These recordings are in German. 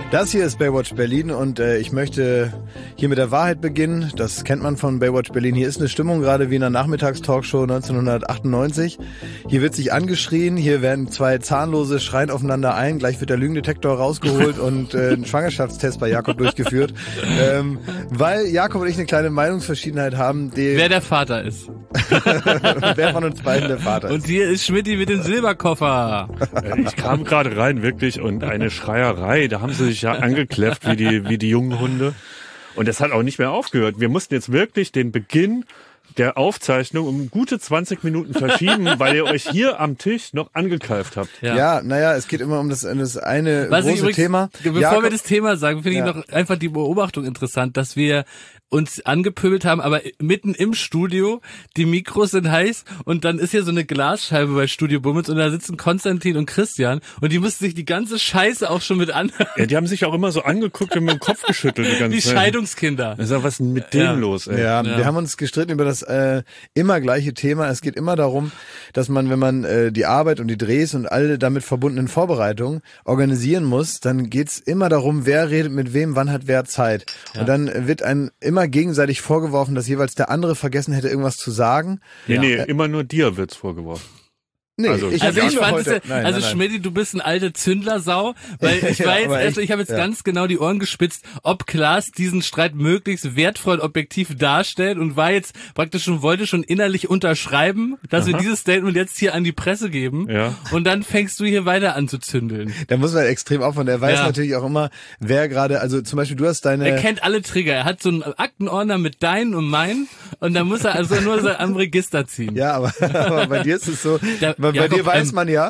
Das hier ist Baywatch Berlin und ich möchte hier mit der Wahrheit beginnen. Das kennt man von Baywatch Berlin. Hier ist eine Stimmung gerade wie in einer Nachmittagstalkshow 1998. Hier wird sich angeschrien, hier werden zwei Zahnlose schreien aufeinander ein. Gleich wird der Lügendetektor rausgeholt und ein Schwangerschaftstest bei Jakob durchgeführt. Weil Jakob und ich eine kleine Meinungsverschiedenheit haben. Wer der Vater ist. Wer von uns beiden der Vater ist. Und hier ist Schmidti mit dem Silberkoffer. Ich kam gerade rein, wirklich, und eine Schreierei, da haben sie sich ja angekläfft wie die jungen Hunde. Und das hat auch nicht mehr aufgehört. Wir mussten jetzt wirklich den Beginn der Aufzeichnung um gute 20 Minuten verschieben, weil ihr euch hier am Tisch noch angekeift habt. Ja, naja, es geht immer um das eine große Thema. Bevor wir das Thema sagen, finde ich noch einfach die Beobachtung interessant, dass wir uns angepöbelt haben, aber mitten im Studio, die Mikros sind heiß und dann ist hier so eine Glasscheibe bei Studio Bummens und da sitzen Konstantin und Christian und die mussten sich die ganze Scheiße auch schon mit anhören. Ja, die haben sich auch immer so angeguckt und mit dem Kopf geschüttelt. Die ganze Zeit. Scheidungskinder. Ich sag, was ist denn mit denen los, ey? Ja, wir haben uns gestritten über das immer gleiche Thema. Es geht immer darum, dass man, wenn man die Arbeit und die Drehs und alle damit verbundenen Vorbereitungen organisieren muss, dann geht's immer darum, wer redet mit wem, wann hat wer Zeit. Ja. Und dann wird einem immer gegenseitig vorgeworfen, dass jeweils der andere vergessen hätte, irgendwas zu sagen. Nee, immer nur dir wird's vorgeworfen. Nee, ich fand es ja, Schmidti, du bist ein alte Zündlersau, weil ich weiß, ich habe jetzt ganz genau die Ohren gespitzt, ob Klaas diesen Streit möglichst wertvoll und objektiv darstellt und war jetzt praktisch wollte schon innerlich unterschreiben, dass wir dieses Statement jetzt hier an die Presse geben und dann fängst du hier weiter an zu zündeln. Da muss man extrem aufhören. Er weiß natürlich auch immer, wer gerade, also zum Beispiel du hast deine... Er kennt alle Trigger, er hat so einen Aktenordner mit deinen und meinen und dann muss er also nur so am Register ziehen. Ja, aber bei dir ist es so... Bei dir weiß man ja,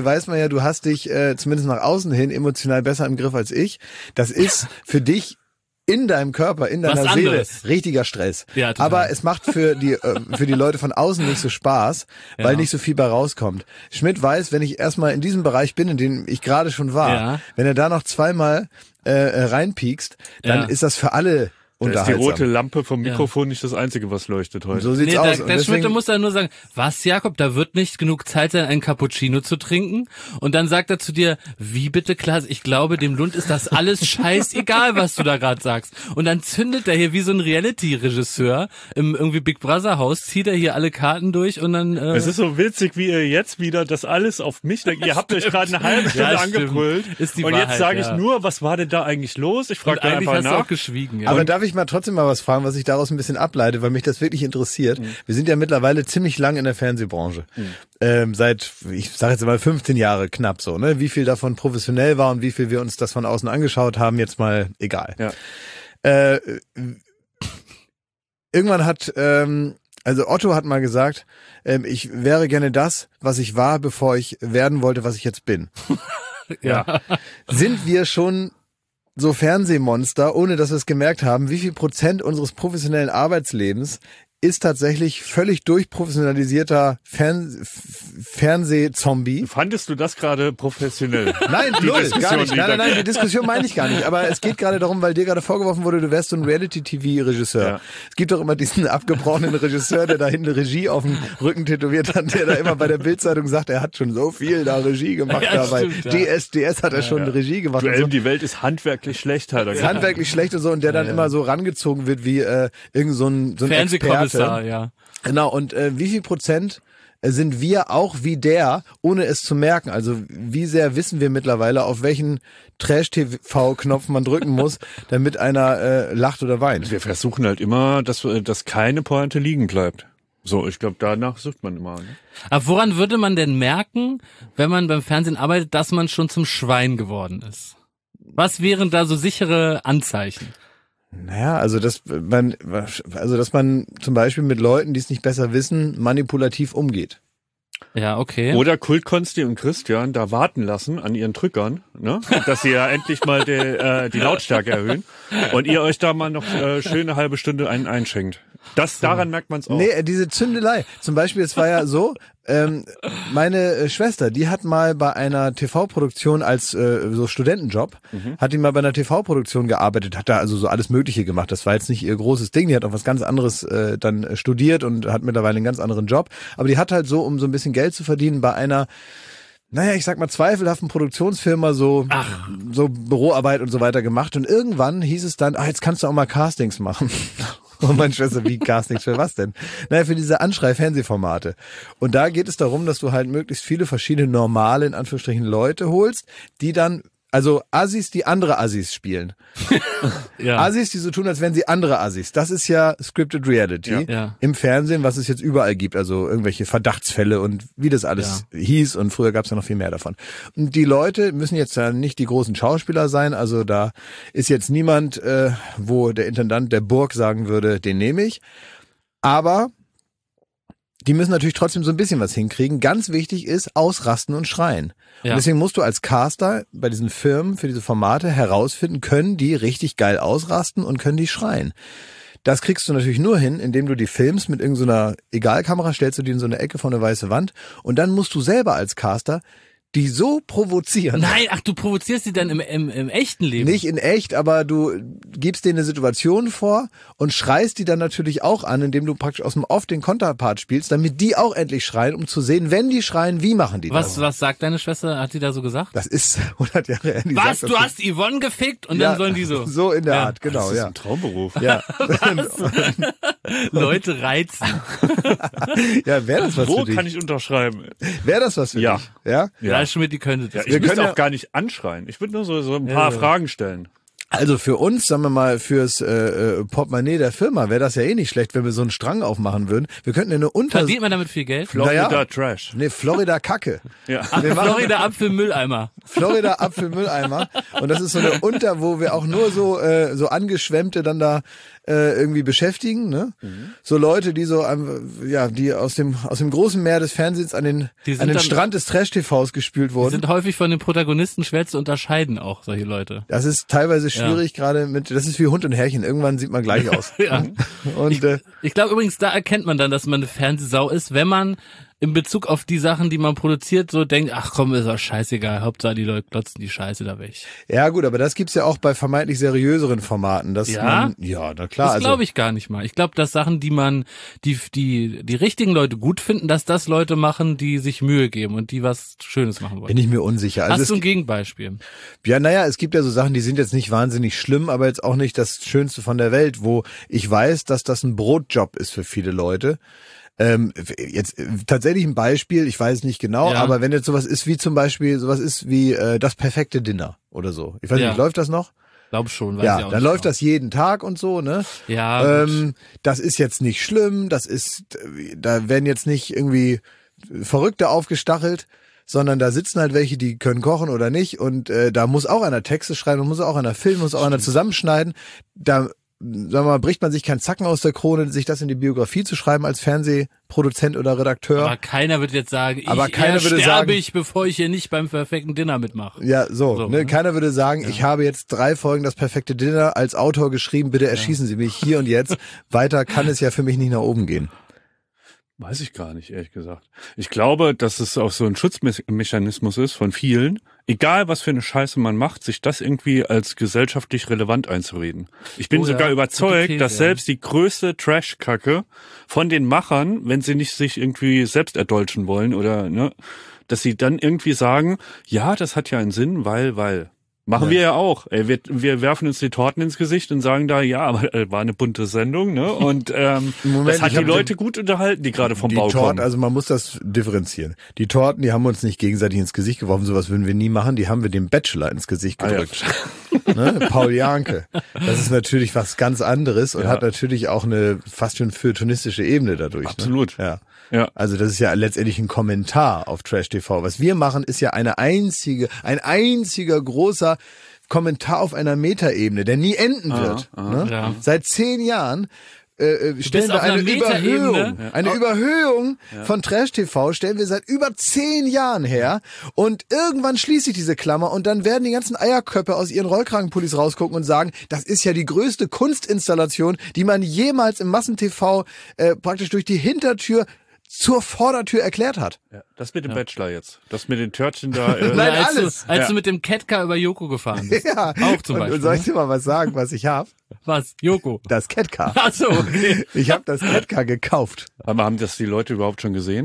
du hast dich zumindest nach außen hin emotional besser im Griff als ich. Das ist für dich in deinem Körper, in deiner Seele richtiger Stress. Ja, total. Aber es macht für die Leute von außen nicht so Spaß, weil nicht so viel bei rauskommt. Schmidt weiß, wenn ich erstmal in diesem Bereich bin, in dem ich gerade schon war, wenn er da noch zweimal reinpiekst, dann ist das für alle da ist die rote Lampe vom Mikrofon nicht das Einzige, was leuchtet heute. So sieht's aus. Der Schmidt muss dann nur sagen, was, Jakob, da wird nicht genug Zeit sein, einen Cappuccino zu trinken. Und dann sagt er zu dir, wie bitte, Klaas, ich glaube, dem Lund ist das alles scheißegal, was du da gerade sagst. Und dann zündet er hier wie so ein Reality-Regisseur im irgendwie Big Brother Haus, zieht er hier alle Karten durch und dann... Es ist so witzig, wie ihr jetzt wieder das alles auf mich denkt. Ihr habt euch gerade eine halbe Stunde angebrüllt. Ist die und Wahrheit, jetzt sage ich nur, was war denn da eigentlich los? Ich frage dann einfach nach. Eigentlich hast du auch geschwiegen. Aber darf ich mal trotzdem mal was fragen, was ich daraus ein bisschen ableite, weil mich das wirklich interessiert. Wir sind ja mittlerweile ziemlich lang in der Fernsehbranche. Seit, ich sage jetzt mal 15 Jahre knapp so, ne? Wie viel davon professionell war und wie viel wir uns das von außen angeschaut haben, jetzt mal egal. Ja. Irgendwann hat, also Otto hat mal gesagt, ich wäre gerne das, was ich war, bevor ich werden wollte, was ich jetzt bin. Sind wir schon so Fernsehmonster, ohne dass wir es gemerkt haben, wie viel Prozent unseres professionellen Arbeitslebens ist tatsächlich völlig durchprofessionalisierter Fernsehzombie. Fandest du das gerade professionell? Nein, null, gar nicht. Nein, die Diskussion meine ich gar nicht. Aber es geht gerade darum, weil dir gerade vorgeworfen wurde, du wärst so ein Reality-TV-Regisseur. Ja. Es gibt doch immer diesen abgebrochenen Regisseur, der da hinten Regie auf dem Rücken tätowiert hat, der da immer bei der Bild-Zeitung sagt, er hat schon so viel da Regie gemacht. Bei DSDS hat er schon Regie gemacht. So. Die Welt ist handwerklich schlecht. Hat er gesagt. Handwerklich schlecht und so. Und der dann immer so rangezogen wird wie irgend so ein Experte. Ja. Genau, und wie viel Prozent sind wir auch wie der, ohne es zu merken? Also wie sehr wissen wir mittlerweile, auf welchen Trash-TV-Knopf man drücken muss, damit einer lacht oder weint? Wir versuchen halt immer, dass keine Pointe liegen bleibt. So, ich glaube, danach sucht man immer. Ne? Aber woran würde man denn merken, wenn man beim Fernsehen arbeitet, dass man schon zum Schwein geworden ist? Was wären da so sichere Anzeichen? Naja, also dass man zum Beispiel mit Leuten, die es nicht besser wissen, manipulativ umgeht. Ja, okay. Oder Kult-Konsti und Christian da warten lassen an ihren Drückern, ne? Dass sie ja endlich mal die Lautstärke erhöhen und ihr euch da mal noch schön eine halbe Stunde einschenkt. Daran merkt man es auch. Nee, diese Zündelei. Zum Beispiel, es war ja so, meine Schwester, die hat mal bei einer TV-Produktion als so Studentenjob, hat die mal bei einer TV-Produktion gearbeitet, hat da also so alles Mögliche gemacht. Das war jetzt nicht ihr großes Ding, die hat auch was ganz anderes dann studiert und hat mittlerweile einen ganz anderen Job. Aber die hat halt so, um so ein bisschen Geld zu verdienen, bei einer naja, ich sag mal, zweifelhaften Produktionsfirma so Büroarbeit und so weiter gemacht. Und irgendwann hieß es dann, jetzt kannst du auch mal Castings machen. Und meine Schwester, wie Castings für was denn? Naja, für diese Anschrei-Fernsehformate. Und da geht es darum, dass du halt möglichst viele verschiedene normale, in Anführungsstrichen, Leute holst, die dann, also Assis, die andere Assis spielen. Ja. Assis, die so tun, als wären sie andere Assis. Das ist ja Scripted Reality im Fernsehen, was es jetzt überall gibt. Also irgendwelche Verdachtsfälle und wie das alles hieß. Und früher gab es ja noch viel mehr davon. Und die Leute müssen jetzt ja nicht die großen Schauspieler sein. Also da ist jetzt niemand, wo der Intendant der Burg sagen würde, den nehme ich. Aber die müssen natürlich trotzdem so ein bisschen was hinkriegen. Ganz wichtig ist ausrasten und schreien. Ja. Und deswegen musst du als Caster bei diesen Firmen für diese Formate herausfinden, können die richtig geil ausrasten und können die schreien. Das kriegst du natürlich nur hin, indem du die filmst mit irgendeiner Egalkamera, stellst du die in so eine Ecke vor eine weiße Wand und dann musst du selber als Caster die so provozieren. Nein, du provozierst sie dann im echten Leben. Nicht in echt, aber du gibst denen eine Situation vor und schreist die dann natürlich auch an, indem du praktisch aus dem Off den Konterpart spielst, damit die auch endlich schreien, um zu sehen, wenn die schreien, wie machen die das? Was sagt deine Schwester? Hat die da so gesagt? Das ist 100 Jahre her. Was? Du hast Yvonne gefickt und dann sollen die so? So in der Art, genau. Das ist ein Traumberuf. Ja. Leute reizen. Ja, wäre das was für dich? Wo kann ich unterschreiben? Wäre das was für dich? Ja, Schmidt, die könnte das. Ich müsste auch gar nicht anschreien. Ich würde nur so ein paar Fragen stellen. Also für uns, sagen wir mal, fürs Portemonnaie der Firma wäre das ja eh nicht schlecht, wenn wir so einen Strang aufmachen würden. Wir könnten eine Verdient man damit viel Geld? Florida Trash. Nee, Florida Kacke. Ja. Florida Apfelmülleimer. Florida Apfelmülleimer. Und das ist so eine wo wir auch nur so Angeschwemmte dann da irgendwie beschäftigen, ne? Mhm. So Leute, die so die aus dem großen Meer des Fernsehens an den Strand des Trash-TVs gespült wurden. Die sind häufig von den Protagonisten schwer zu unterscheiden, auch solche Leute. Das ist teilweise schwierig, gerade das ist wie Hund und Herrchen, irgendwann sieht man gleich aus. Und ich glaube übrigens, da erkennt man dann, dass man eine Fernsehsau ist, wenn man in Bezug auf die Sachen, die man produziert, so denkt, ach komm, ist doch scheißegal, Hauptsache die Leute klotzen die Scheiße da weg. Ja gut, aber das gibt's ja auch bei vermeintlich seriöseren Formaten. Na klar. Das glaube ich gar nicht mal. Ich glaube, dass Sachen, die die richtigen Leute gut finden, dass das Leute machen, die sich Mühe geben und die was Schönes machen wollen. Bin ich mir unsicher. Hast du ein Gegenbeispiel? Ja, es gibt ja so Sachen, die sind jetzt nicht wahnsinnig schlimm, aber jetzt auch nicht das Schönste von der Welt, wo ich weiß, dass das ein Brotjob ist für viele Leute. Jetzt tatsächlich ein Beispiel, ich weiß nicht genau, aber wenn jetzt sowas ist wie zum Beispiel, das perfekte Dinner oder so. Ich weiß nicht, läuft das noch? Glaub schon, weiß ich auch dann läuft das jeden Tag und so, ne? Ja. Das ist jetzt nicht schlimm, da werden jetzt nicht irgendwie Verrückte aufgestachelt, sondern da sitzen halt welche, die können kochen oder nicht und da muss auch einer Texte schreiben, muss auch einer filmen, muss auch einer zusammenschneiden. Da sagen wir mal, bricht man sich keinen Zacken aus der Krone, sich das in die Biografie zu schreiben als Fernsehproduzent oder Redakteur. Aber keiner wird jetzt sagen, bevor ich hier nicht beim perfekten Dinner mitmache. Ja, so ne? Keiner würde sagen, ich habe jetzt 3 Folgen das perfekte Dinner als Autor geschrieben, bitte erschießen Sie mich hier und jetzt. Weiter kann es ja für mich nicht nach oben gehen. Weiß ich gar nicht, ehrlich gesagt. Ich glaube, dass es auch so ein Schutzmechanismus ist von vielen, egal was für eine Scheiße man macht, sich das irgendwie als gesellschaftlich relevant einzureden. Ich bin sogar überzeugt, dass selbst die größte Trash-Kacke von den Machern, wenn sie nicht sich irgendwie selbst erdolchen wollen oder, ne, dass sie dann irgendwie sagen, ja, das hat ja einen Sinn, weil. Machen wir ja auch. Wir werfen uns die Torten ins Gesicht und sagen da, ja, aber war eine bunte Sendung, ne? Und das hat die Leute gut unterhalten, die gerade vom Bau kommen. Also man muss das differenzieren. Die Torten, die haben uns nicht gegenseitig ins Gesicht geworfen, sowas würden wir nie machen. Die haben wir dem Bachelor ins Gesicht gedrückt. Ne? Paul Janke. Das ist natürlich was ganz anderes und hat natürlich auch eine fast schon feuilletonistische Ebene dadurch. Absolut. Ne? Ja. Also das ist ja letztendlich ein Kommentar auf Trash TV. Was wir machen, ist ja ein einziger großer Kommentar auf einer Metaebene, der nie enden wird. Ne? Ja. Seit 10 Jahren stellen wir eine Überhöhung von Trash TV stellen wir seit über 10 Jahren her und irgendwann schließt sich diese Klammer und dann werden die ganzen Eierköpfe aus ihren Rollkragenpullis rausgucken und sagen, das ist ja die größte Kunstinstallation, die man jemals im Massen-TV praktisch durch die Hintertür zur Vordertür erklärt hat. Ja, das mit dem Bachelor jetzt. Das mit den Törtchen da. Nein, als du mit dem Catcar über Joko gefahren bist. Ja. Auch zum Beispiel. Und soll ich dir mal was sagen, was ich habe? Was? Joko? Das Catcar. Ach so, okay. Ich habe das Catcar gekauft. Aber haben das die Leute überhaupt schon gesehen?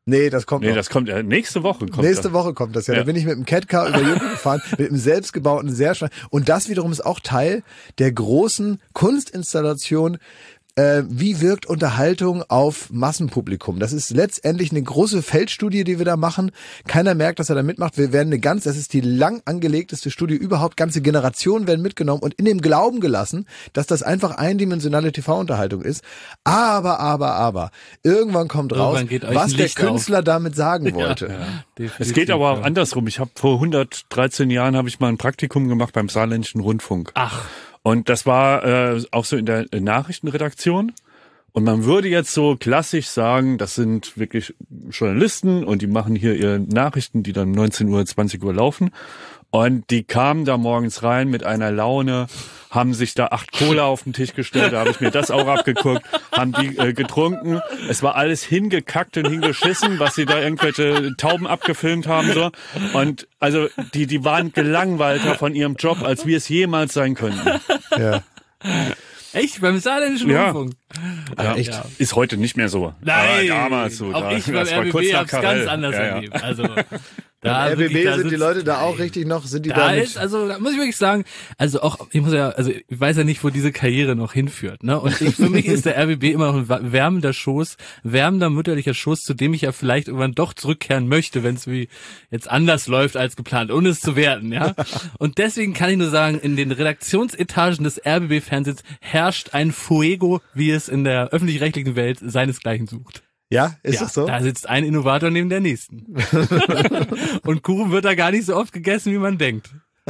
Nee, das kommt das kommt nächste Woche. Nächste Woche kommt das ja. Da bin ich mit dem Catcar über Joko gefahren, mit einem selbstgebauten Seerschwein. Und das wiederum ist auch Teil der großen Kunstinstallation. Wie wirkt Unterhaltung auf Massenpublikum? Das ist letztendlich eine große Feldstudie, die wir da machen. Keiner merkt, dass er da mitmacht. Wir werden das ist die lang angelegteste Studie überhaupt. Ganze Generationen werden mitgenommen und in dem Glauben gelassen, dass das einfach eindimensionale TV-Unterhaltung ist. Aber, irgendwann kommt raus, was der Künstler damit sagen wollte. Ja, es geht aber auch andersrum. Ich habe vor 113 Jahren habe ich mal ein Praktikum gemacht beim Saarländischen Rundfunk. Ach. Und das war auch so in der Nachrichtenredaktion. Und man würde jetzt so klassisch sagen, das sind wirklich Journalisten und die machen hier ihre Nachrichten, die dann 19 Uhr, 20 Uhr laufen. Und die kamen da morgens rein mit einer Laune, haben sich da 8 Cola auf den Tisch gestellt, da habe ich mir das auch abgeguckt, haben die getrunken. Es war alles hingekackt und hingeschissen, was sie da irgendwelche Tauben abgefilmt haben. So. Und also die waren gelangweilter von ihrem Job, als wir es jemals sein könnten. Ja. Echt? Beim Saarländischen Rundfunk? Ja, echt. Ja. Ist heute nicht mehr so. Nein, aber damals so. Auch ich beim RBB hab's ganz anders erlebt. Also da RBB sind die Leute da auch richtig noch, sind die da ist, also da muss ich wirklich sagen, also auch, ich weiß ja nicht, wo diese Karriere noch hinführt, ne? Und für mich ist der RBB immer noch ein wärmender mütterlicher Schoß, zu dem ich ja vielleicht irgendwann doch zurückkehren möchte, wenn es wie jetzt anders läuft als geplant, ohne es zu werten, ja? Und deswegen kann ich nur sagen, in den Redaktionsetagen des RBB-Fernsehens herrscht ein Fuego, wie es in der öffentlich-rechtlichen Welt seinesgleichen sucht. Ja, ist das so? Da sitzt ein Innovator neben der nächsten. Und Kuchen wird da gar nicht so oft gegessen, wie man denkt.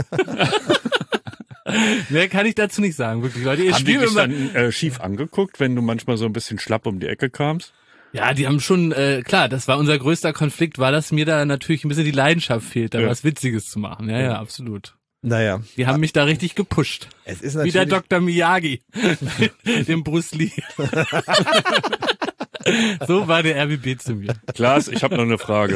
Mehr kann ich dazu nicht sagen, wirklich, Leute. Haben die dich dann schief angeguckt, wenn du manchmal so ein bisschen schlapp um die Ecke kamst? Ja, die haben schon, klar, das war unser größter Konflikt, war, dass mir da natürlich ein bisschen die Leidenschaft fehlt, da was Witziges zu machen. Ja, absolut. Naja. Die haben mich da richtig gepusht. Es ist natürlich wie der Dr. Miyagi, dem Bruce Lee. So war der RBB zu mir. Klaas, ich habe noch eine Frage.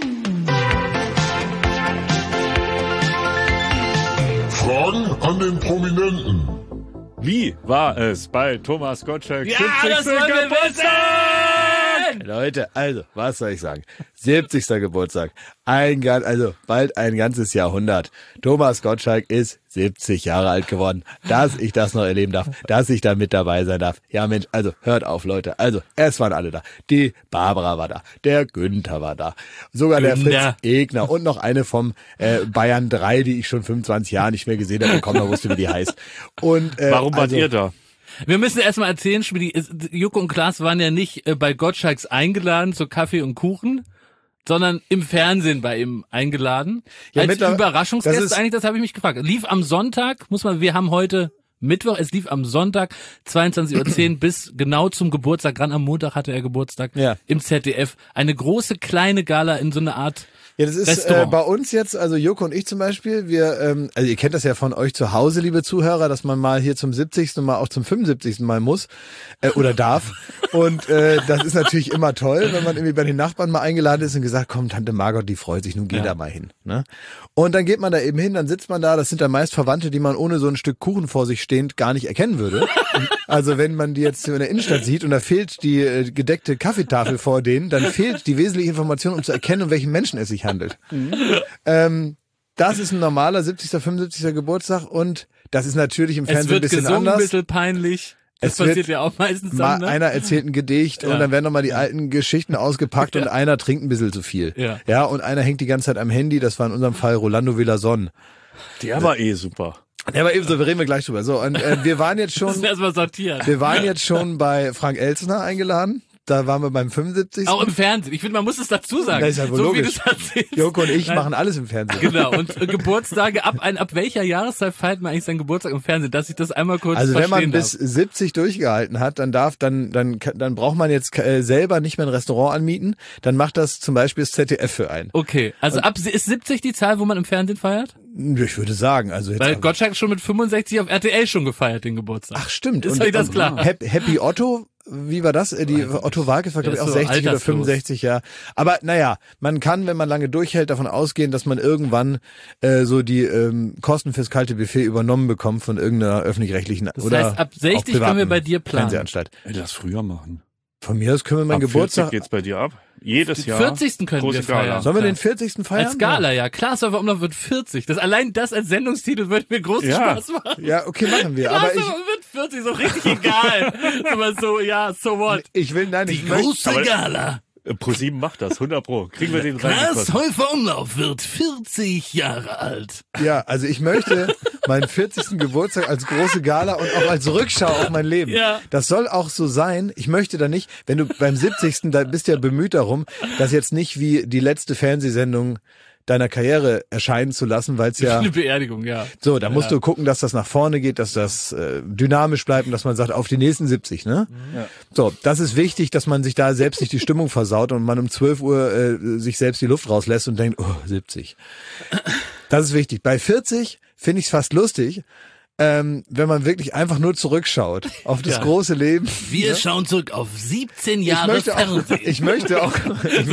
Fragen an den Prominenten. Wie war es bei Thomas Gottschalk? Ja, das wollen wir wissen! Leute, also, was soll ich sagen? 70. Geburtstag. Bald ein ganzes Jahrhundert. Thomas Gottschalk ist 70 Jahre alt geworden. Dass ich das noch erleben darf, dass ich da mit dabei sein darf. Ja Mensch, also hört auf, Leute. Also, es waren alle da. Die Barbara war da. Der Günther war da. Sogar der Fritz Egner und noch eine vom Bayern 3, die ich schon 25 Jahre nicht mehr gesehen habe. Kaum noch wusste, wie die heißt. Und warum wart ihr da? Wir müssen erstmal erzählen, Joko und Klaas waren ja nicht bei Gottschalks eingeladen zu Kaffee und Kuchen, sondern im Fernsehen bei ihm eingeladen. Ja, als Überraschungsgäste eigentlich, das habe ich mich gefragt. Lief am Sonntag, wir haben heute Mittwoch, es lief am Sonntag 22:10 Uhr bis genau zum Geburtstag, gerade am Montag hatte er Geburtstag, im ZDF. Eine große, kleine Gala in so einer Art Ja, das ist bei uns jetzt, also Joko und ich zum Beispiel, wir, also ihr kennt das ja von euch zu Hause, liebe Zuhörer, dass man mal hier zum 70. mal auch zum 75. mal muss oder darf. Und das ist natürlich immer toll, wenn man irgendwie bei den Nachbarn mal eingeladen ist und gesagt, komm, Tante Margot, die freut sich, nun geh da mal hin. Ne? Und dann geht man da eben hin, dann sitzt man da, das sind dann meist Verwandte, die man ohne so ein Stück Kuchen vor sich stehend gar nicht erkennen würde. Also wenn man die jetzt in der Innenstadt sieht und da fehlt die gedeckte Kaffeetafel vor denen, dann fehlt die wesentliche Information, um zu erkennen, um welchen Menschen es sich handelt. Das ist ein normaler 70., 75. Geburtstag und das ist natürlich im Fernsehen ein bisschen gesungen, anders. Ein bisschen peinlich. Das passiert ja auch meistens dann, ne? Einer erzählt ein Gedicht und dann werden nochmal die alten Geschichten ausgepackt und einer trinkt ein bisschen zu viel. Ja, und einer hängt die ganze Zeit am Handy, das war in unserem Fall Rolando Villason. Der war super. Der war eben so, wir reden gleich drüber. So, und wir waren jetzt schon. Das ist erstmal sortiert. Wir waren jetzt schon bei Frank Elstner eingeladen. Da waren wir beim 75. Auch im Fernsehen. Ich finde, man muss es dazu sagen. Das ist ja wohl so logisch. wie du es erzählst. Joko und ich machen alles im Fernsehen. Genau. Und Geburtstage, ab welcher Jahreszeit feiert man eigentlich seinen Geburtstag im Fernsehen? Dass ich das einmal kurz verstehen darf. Also wenn man bis 70 durchgehalten hat, dann braucht man jetzt selber nicht mehr ein Restaurant anmieten. Dann macht das zum Beispiel das ZDF für einen. Okay. Also ist 70 die Zahl, wo man im Fernsehen feiert? Ich würde sagen, also jetzt. Weil Gottschalk schon mit 65 auf RTL schon gefeiert, den Geburtstag. Ach, stimmt. Ist euch das klar? Happy Otto, wie war das? Otto Walkes war, glaube ich, auch 60 oder 65, ja. Aber naja, man kann, wenn man lange durchhält, davon ausgehen, dass man irgendwann so die Kosten fürs kalte Buffet übernommen bekommt von irgendeiner öffentlich-rechtlichen das oder heißt, ab 60 können wir bei dir planen. Fernsehanstalt. Lass früher machen. Von mir aus können wir meinen Geburtstag. 40 geht's bei dir ab? Jedes Jahr. 40. können wir feiern. Sollen wir den 40. feiern? Als Gala, ja. Klaas Häufer Umlauf wird 40. Allein das als Sendungstitel würde mir großen Spaß machen. Ja, okay, machen wir. Klaas Häufer wird 40, so richtig egal. Aber so, ja, so what? Die große Gala. ProSieben macht das, 100%. Kriegen wir den rein. Klaas Häufer Umlauf wird 40 Jahre alt. Ja, also ich möchte meinen 40. Geburtstag als große Gala und auch als Rückschau auf mein Leben. Ja. Das soll auch so sein. Ich möchte da nicht, wenn du beim 70. da bist ja bemüht darum, das jetzt nicht wie die letzte Fernsehsendung deiner Karriere erscheinen zu lassen, weil es ja eine Beerdigung, ja. So, da musst du gucken, dass das nach vorne geht, dass das dynamisch bleibt und dass man sagt, auf die nächsten 70, ne? Ja. So, das ist wichtig, dass man sich da selbst nicht die Stimmung versaut und man um 12 Uhr sich selbst die Luft rauslässt und denkt, 70. Das ist wichtig. Bei 40 finde ich es fast lustig, wenn man wirklich einfach nur zurückschaut auf das große Leben. Wir schauen zurück auf 17 Jahre Fernsehen. Ich möchte auch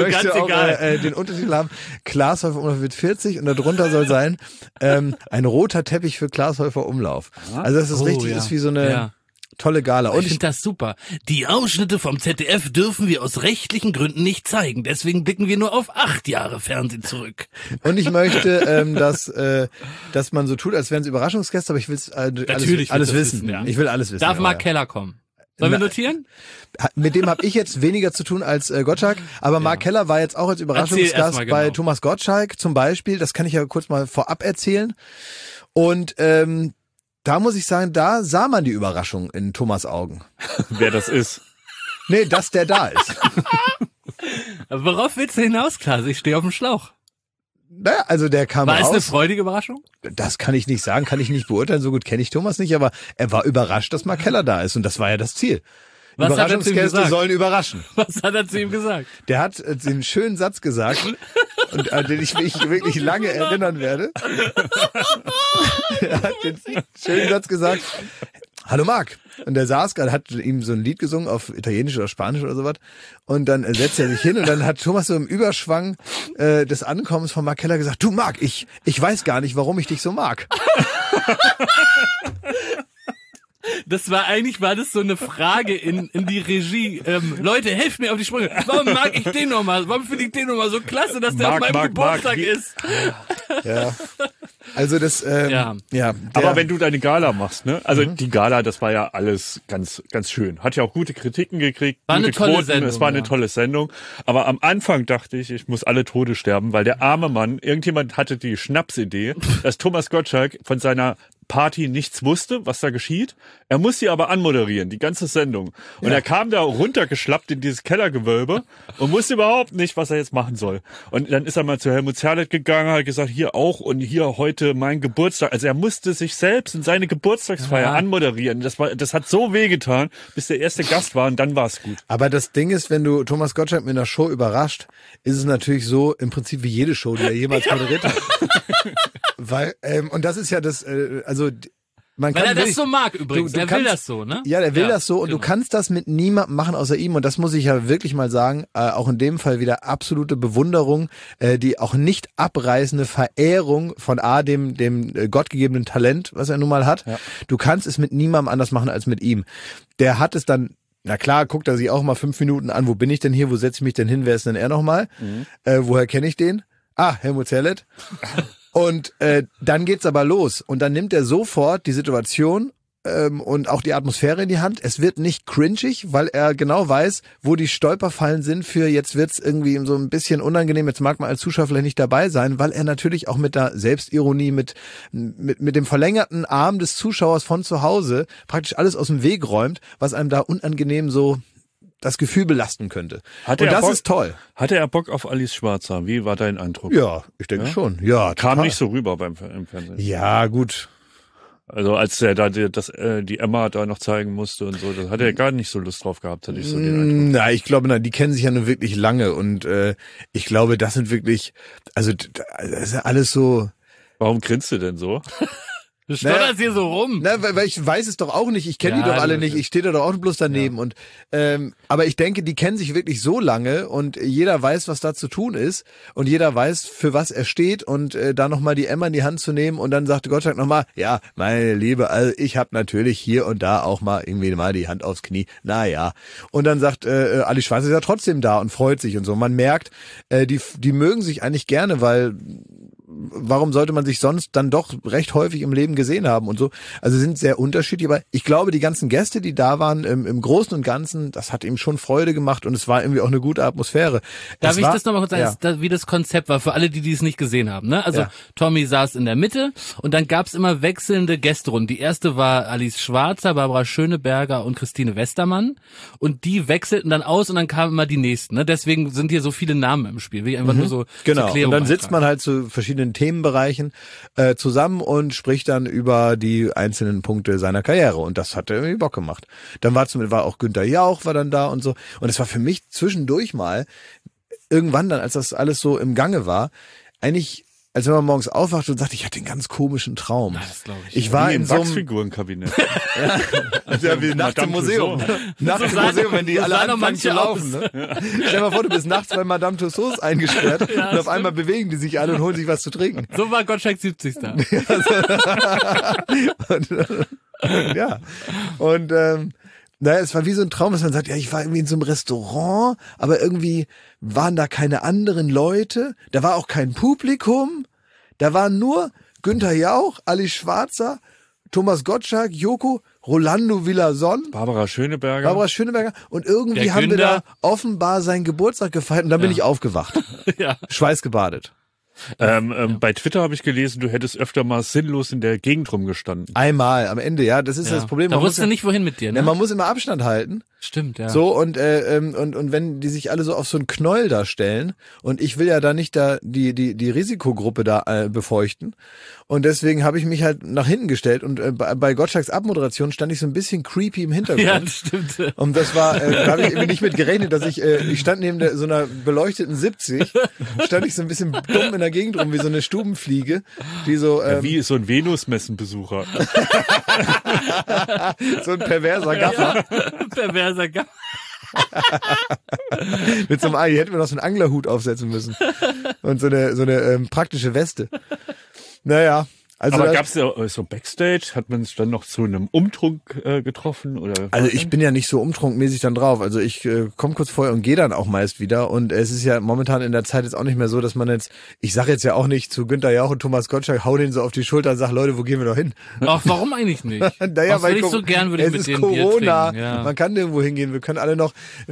den Untertitel haben, Klaas Häufer Umlauf wird 40 und darunter soll sein, ein roter Teppich für Klaas Häufer Umlauf. Also dass es richtig ist wie so eine tolle Gala. Und ich finde das super. Die Ausschnitte vom ZDF dürfen wir aus rechtlichen Gründen nicht zeigen. Deswegen blicken wir nur auf 8 Jahre Fernsehen zurück. Und ich möchte, dass man so tut, als wären es Überraschungsgäste, aber ich will alles wissen. Ja. Ich will alles wissen. Darf Mark Keller kommen? Sollen wir notieren? Mit dem habe ich jetzt weniger zu tun als Gottschalk, aber Mark Keller war jetzt auch als Überraschungsgast bei Thomas Gottschalk zum Beispiel. Das kann ich ja kurz mal vorab erzählen. Und da muss ich sagen, da sah man die Überraschung in Thomas' Augen. Wer das ist? Nee, dass der da ist. Worauf willst du hinaus, Klaas? Ich stehe auf dem Schlauch. Naja, also der kam raus. War es eine freudige Überraschung? Das kann ich nicht sagen, kann ich nicht beurteilen. So gut kenne ich Thomas nicht, aber er war überrascht, dass Mark Keller da ist. Und das war ja das Ziel. Was Überraschungsgäste sollen überraschen. Was hat er zu ihm gesagt? Der hat den schönen Satz gesagt, und an den ich mich wirklich lange erinnern werde. Er hat den schönen Satz gesagt, hallo Marc. Und der saß gerade, hat ihm so ein Lied gesungen auf Italienisch oder Spanisch oder sowas. Und dann setzt er sich hin und dann hat Thomas so im Überschwang des Ankommens von Mark Keller gesagt, du Marc, ich weiß gar nicht, warum ich dich so mag. War das so eine Frage in die Regie. Leute, helft mir auf die Sprünge. Warum mag ich den nochmal? Warum finde ich den nochmal so klasse, dass der auf meinem Geburtstag ist? Ja. Also das, Aber wenn du deine Gala machst, ne? Also die Gala, das war ja alles ganz, ganz schön. Hat ja auch gute Kritiken gekriegt, war gute eine tolle Quoten. Sendung, es war eine tolle Sendung. Aber am Anfang dachte ich muss alle Tode sterben, weil der arme Mann, irgendjemand hatte die Schnapsidee, dass Thomas Gottschalk von seiner Party nichts wusste, was da geschieht. Er muss sie aber anmoderieren, die ganze Sendung. Und er kam da runtergeschlappt in dieses Kellergewölbe und wusste überhaupt nicht, was er jetzt machen soll. Und dann ist er mal zu Helmut Zerlett gegangen, hat gesagt, hier auch und hier heute mein Geburtstag. Also er musste sich selbst in seine Geburtstagsfeier anmoderieren. Das hat so wehgetan, bis der erste Gast war und dann war es gut. Aber das Ding ist, wenn du Thomas Gottschalk mit einer Show überrascht, ist es natürlich so im Prinzip wie jede Show, die er jemals moderiert hat. Weil, und das ist ja das, also man kann weil er das so mag übrigens, er will das so, ne? Ja, der will das so und du kannst das mit niemandem machen außer ihm und das muss ich ja wirklich mal sagen, auch in dem Fall wieder absolute Bewunderung, die auch nicht abreißende Verehrung von dem gottgegebenen Talent, was er nun mal hat. Ja. Du kannst es mit niemandem anders machen als mit ihm. Der hat es dann, na klar, guckt er sich auch mal 5 Minuten an, wo bin ich denn hier, wo setze ich mich denn hin, wer ist denn er nochmal? Woher kenne ich den? Helmut Zerlett. Und dann geht's aber los. Und dann nimmt er sofort die Situation und auch die Atmosphäre in die Hand. Es wird nicht cringig, weil er genau weiß, wo die Stolperfallen sind für jetzt wird's irgendwie so ein bisschen unangenehm. Jetzt mag man als Zuschauer vielleicht nicht dabei sein, weil er natürlich auch mit der Selbstironie, mit dem verlängerten Arm des Zuschauers von zu Hause praktisch alles aus dem Weg räumt, was einem da unangenehm so das Gefühl belasten könnte. Ist toll. Hatte er Bock auf Alice Schwarzer? Wie war dein Eindruck? Ja, ich denke schon. Ja, kam total. nicht so rüber im Fernsehen. Ja, gut. Also als er da die Emma da noch zeigen musste und so, das hat er gar nicht so Lust drauf gehabt, hatte ich so den Eindruck. Na, ich glaube, die kennen sich ja nun wirklich lange und ich glaube, das sind wirklich, also das ist ja alles so. Warum grinst du denn so? Du stotterst hier so rum. Weil ich weiß es doch auch nicht. Ich kenne die doch alle nicht. Ich stehe da doch auch bloß daneben. Ja. Und aber ich denke, die kennen sich wirklich so lange und jeder weiß, was da zu tun ist und jeder weiß, für was er steht und da nochmal die Emma in die Hand zu nehmen und dann sagte Gottschalk nochmal, ja, meine Liebe, also ich habe natürlich hier und da auch mal irgendwie mal die Hand aufs Knie. Naja. Und dann sagt Ali Schwarzer ist ja trotzdem da und freut sich und so. Man merkt, die mögen sich eigentlich gerne, weil warum sollte man sich sonst dann doch recht häufig im Leben gesehen haben und so. Also sind sehr unterschiedlich, aber ich glaube, die ganzen Gäste, die da waren, im Großen und Ganzen, das hat ihm schon Freude gemacht und es war irgendwie auch eine gute Atmosphäre. Darf ich das nochmal kurz sagen, wie das Konzept war, für alle, die es nicht gesehen haben, ne? Also Tommy saß in der Mitte und dann gab's immer wechselnde Gästerunden. Die erste war Alice Schwarzer, Barbara Schöneberger und Christine Westermann und die wechselten dann aus und dann kamen immer die nächsten, ne? Deswegen sind hier so viele Namen im Spiel, will ich einfach nur so genau. Und dann sitzt man halt zu verschiedenen Themenbereichen zusammen und spricht dann über die einzelnen Punkte seiner Karriere und das hat irgendwie Bock gemacht. Dann war auch Günther Jauch war dann da und so und es war für mich zwischendurch mal irgendwann dann, als das alles so im Gange war, eigentlich als wenn man morgens aufwacht und sagt, ich hatte einen ganz komischen Traum. Ja, das glaube ich. Ich war in so einem Wachsfigurenkabinett. ja, wie nachts im Museum. Nachts im Museum, wenn die alle anfangen zu laufen. Ne? Ja. Stell dir mal vor, du bist nachts bei Madame Tussauds eingesperrt und auf einmal bewegen die sich alle und holen sich was zu trinken. So war Gottschalk 70. Ja. Und naja, es war wie so ein Traum, dass man sagt, ja, ich war irgendwie in so einem Restaurant, aber irgendwie waren da keine anderen Leute, da war auch kein Publikum, da waren nur Günther Jauch, Ali Schwarzer, Thomas Gottschalk, Joko, Rolando Villazon, Barbara Schöneberger und irgendwie haben wir da offenbar seinen Geburtstag gefeiert und dann bin ich aufgewacht. Schweißgebadet. Bei Twitter habe ich gelesen, du hättest öfter mal sinnlos in der Gegend rumgestanden. Einmal, am Ende, ja, das ist das Problem. Da wusstest du nicht, wohin mit dir, ne? Ja, man muss immer Abstand halten. Stimmt, ja. So, und wenn die sich alle so auf so einen Knäuel da stellen, und ich will ja da nicht die Risikogruppe da befeuchten, und deswegen habe ich mich halt nach hinten gestellt, und bei Gottschalks Abmoderation stand ich so ein bisschen creepy im Hintergrund. Ja, das stimmt. Und das war, da habe ich irgendwie nicht mit gerechnet, dass ich stand neben so einer beleuchteten 70, stand ich so ein bisschen dumm in der Gegend rum, wie so eine Stubenfliege, die so... wie so ein Venus-Messenbesucher. So ein perverser Gaffer. Perverser Gaffer. Mit so einem Ei, hätten wir noch so einen Anglerhut aufsetzen müssen. Und so eine praktische Weste. Naja. Also aber gab's ja so Backstage, hat man sich dann noch zu einem Umtrunk getroffen? Oder? Also ich bin ja nicht so umtrunkmäßig dann drauf. Also ich komme kurz vorher und gehe dann auch meist wieder. Und es ist ja momentan in der Zeit jetzt auch nicht mehr so, dass man jetzt, ich sage jetzt ja auch nicht zu Günther Jauch und Thomas Gottschalk, hau den so auf die Schulter und sag, Leute, wo gehen wir doch hin? Ach, warum eigentlich nicht? Naja, weil ich so gern würde ich mit denen Corona. Bier trinken. Ja. Man kann nirgendwo hingehen. Wir können alle noch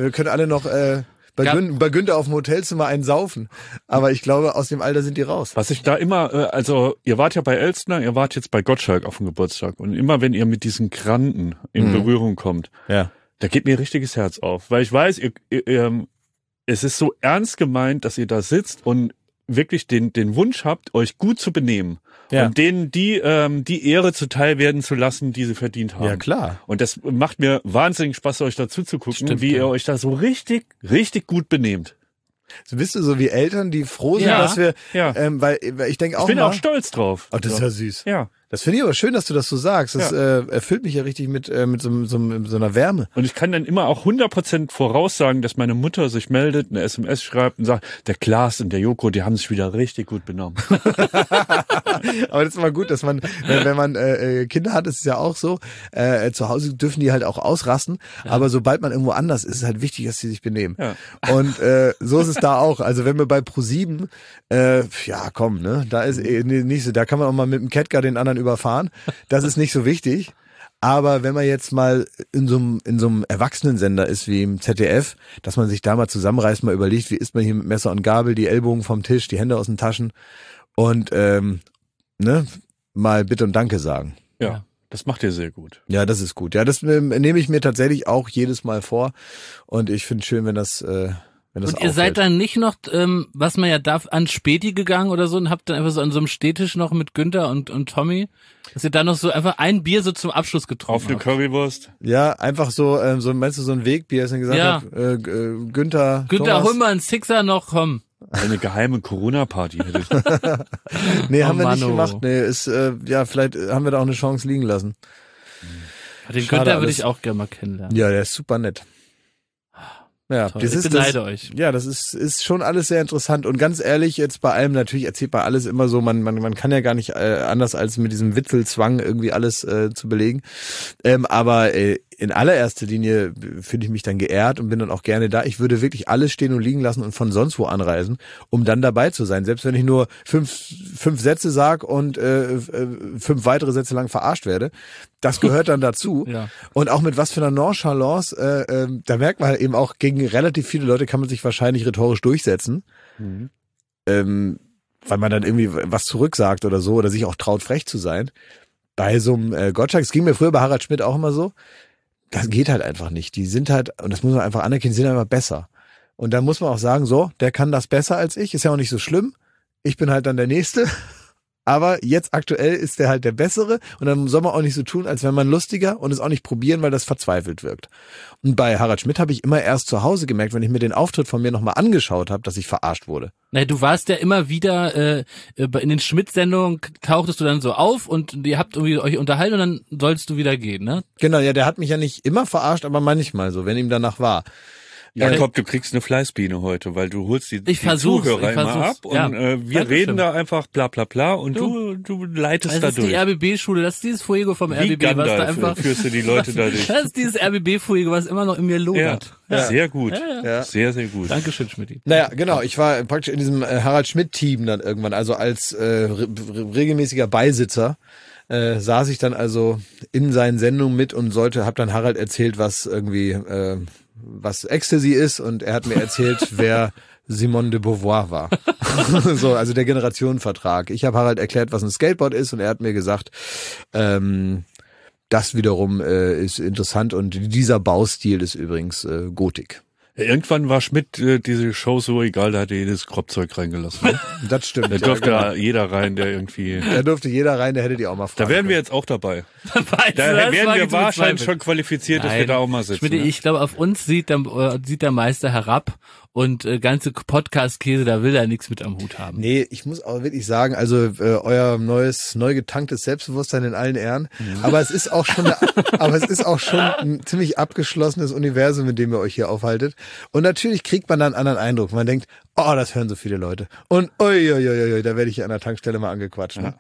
bei Günther auf dem Hotelzimmer einen saufen. Aber ich glaube, aus dem Alter sind die raus. Was ich da immer, also ihr wart ja bei Elstner, ihr wart jetzt bei Gottschalk auf dem Geburtstag. Und immer wenn ihr mit diesen Granden in Berührung kommt, da geht mir ein richtiges Herz auf. Weil ich weiß, es ist so ernst gemeint, dass ihr da sitzt und wirklich den Wunsch habt, euch gut zu benehmen. Ja. Und denen die Ehre zuteil werden zu lassen, die sie verdient haben. Ja, klar. Und das macht mir wahnsinnig Spaß, euch dazu zu gucken, wie ihr euch da so richtig, richtig gut benehmt. So bist du so wie Eltern, die froh sind, dass wir, weil ich denke auch ich bin auch stolz drauf. Oh, das ist ja süß. Ja. Das finde ich aber schön, dass du das so sagst. Das erfüllt mich ja richtig mit so einer Wärme. Und ich kann dann immer auch 100% voraussagen, dass meine Mutter sich meldet, eine SMS schreibt und sagt, der Klaas und der Joko, die haben sich wieder richtig gut benommen. Aber das ist immer gut, dass man, wenn man Kinder hat, ist es ja auch so, zu Hause dürfen die halt auch ausrasten, aber sobald man irgendwo anders ist, ist es halt wichtig, dass sie sich benehmen. Ja. Und so ist es da auch. Also wenn wir bei Pro7, komm, ne, da ist nicht so, da kann man auch mal mit dem Catcar den anderen überfahren. Das ist nicht so wichtig. Aber wenn man jetzt mal in so einem Erwachsenensender ist wie im ZDF, dass man sich da mal zusammenreißt, mal überlegt, wie isst man hier mit Messer und Gabel, die Ellbogen vom Tisch, die Hände aus den Taschen und mal Bitte und Danke sagen. Ja, das macht ihr sehr gut. Ja, das ist gut. Ja, das nehme ich mir tatsächlich auch jedes Mal vor. Und ich finde es schön, wenn das und ihr seid dann nicht noch, was man ja darf, an Späti gegangen oder so und habt dann einfach so an so einem Stehtisch noch mit Günther und Tommy, dass ihr da noch so einfach ein Bier so zum Abschluss getrunken habt. Auf eine Currywurst? Ja, einfach so meinst du so ein Wegbier, dass ich gesagt habe, Günther, Thomas, hol mal einen Sixer noch, komm. Eine geheime Corona-Party hätte ich. Nee, haben wir nicht gemacht. Nee, ist, vielleicht haben wir da auch eine Chance liegen lassen. Den Günther würde ich auch gerne mal kennenlernen. Ja, der ist super nett. Ja, toll. Ich beneide euch. Ja, das ist schon alles sehr interessant und ganz ehrlich, jetzt bei allem, natürlich erzählt man alles immer so, man kann ja gar nicht anders als mit diesem Witzelzwang irgendwie alles zu belegen, aber in allererster Linie fühle ich mich dann geehrt und bin dann auch gerne da. Ich würde wirklich alles stehen und liegen lassen und von sonst wo anreisen, um dann dabei zu sein. Selbst wenn ich nur fünf Sätze sag und 5 weitere Sätze lang verarscht werde. Das gehört dann dazu. Ja. Und auch mit was für einer Nonchalance, da merkt man halt eben auch, gegen relativ viele Leute kann man sich wahrscheinlich rhetorisch durchsetzen. Mhm. Weil man dann irgendwie was zurücksagt oder so oder sich auch traut, frech zu sein. Bei so einem Gottschalk, es ging mir früher bei Harald Schmidt auch immer so, das geht halt einfach nicht. Die sind halt, und das muss man einfach anerkennen, die sind einfach besser. Und dann muss man auch sagen, so, der kann das besser als ich, ist ja auch nicht so schlimm. Ich bin halt dann der Nächste. Aber jetzt aktuell ist der halt der Bessere und dann soll man auch nicht so tun, als wäre man lustiger und es auch nicht probieren, weil das verzweifelt wirkt. Und bei Harald Schmidt habe ich immer erst zu Hause gemerkt, wenn ich mir den Auftritt von mir nochmal angeschaut habe, dass ich verarscht wurde. Na, du warst ja immer wieder in den Schmidt-Sendungen tauchtest du dann so auf und ihr habt irgendwie euch unterhalten und dann sollst du wieder gehen, ne? Genau, ja, der hat mich ja nicht immer verarscht, aber manchmal so, wenn ihm danach war. Jakob, du kriegst eine Fleißbiene heute, weil du holst die Zuhörer immer ab und wir reden da einfach bla bla bla und du leitest da durch. Das ist die RBB-Schule, das ist dieses Fuego vom Wie RBB, was da einfach führst du die Leute da durch. Das ist dieses RBB-Fuego, was immer noch in mir lodert. Ja. Sehr gut. Ja. Sehr, sehr gut. Dankeschön, Schmidt. Naja, genau. Ich war praktisch in diesem Harald Schmidt-Team dann irgendwann, also als regelmäßiger Beisitzer. Saß ich dann also in seinen Sendungen mit und hab dann Harald erzählt, was irgendwie was Ecstasy ist und er hat mir erzählt, wer Simone de Beauvoir war. So, also der Generationenvertrag. Ich habe Harald erklärt, was ein Skateboard ist und er hat mir gesagt, das wiederum ist interessant und dieser Baustil ist übrigens Gotik. Irgendwann war Schmidt diese Show so egal, da hat er jedes Kropfzeug reingelassen. Ne? Das stimmt. Da durfte ja jeder rein, der irgendwie... Da durfte jeder rein, der hätte die auch mal fragen Da wären wir jetzt auch dabei. Da wären wir wahrscheinlich schon qualifiziert, dass wir da auch mal sitzen. Schmidt, ich glaube, auf uns sieht der Meister herab und ganze Podcast-Käse, da will er nichts mit am Hut haben. Nee, ich muss auch wirklich sagen, also euer neu getanktes Selbstbewusstsein in allen Ehren, aber es ist auch schon ein ziemlich abgeschlossenes Universum, in dem ihr euch hier aufhaltet. Und natürlich kriegt man dann einen anderen Eindruck. Man denkt, oh, das hören so viele Leute. Und da werde ich hier an der Tankstelle mal angequatscht. Ne?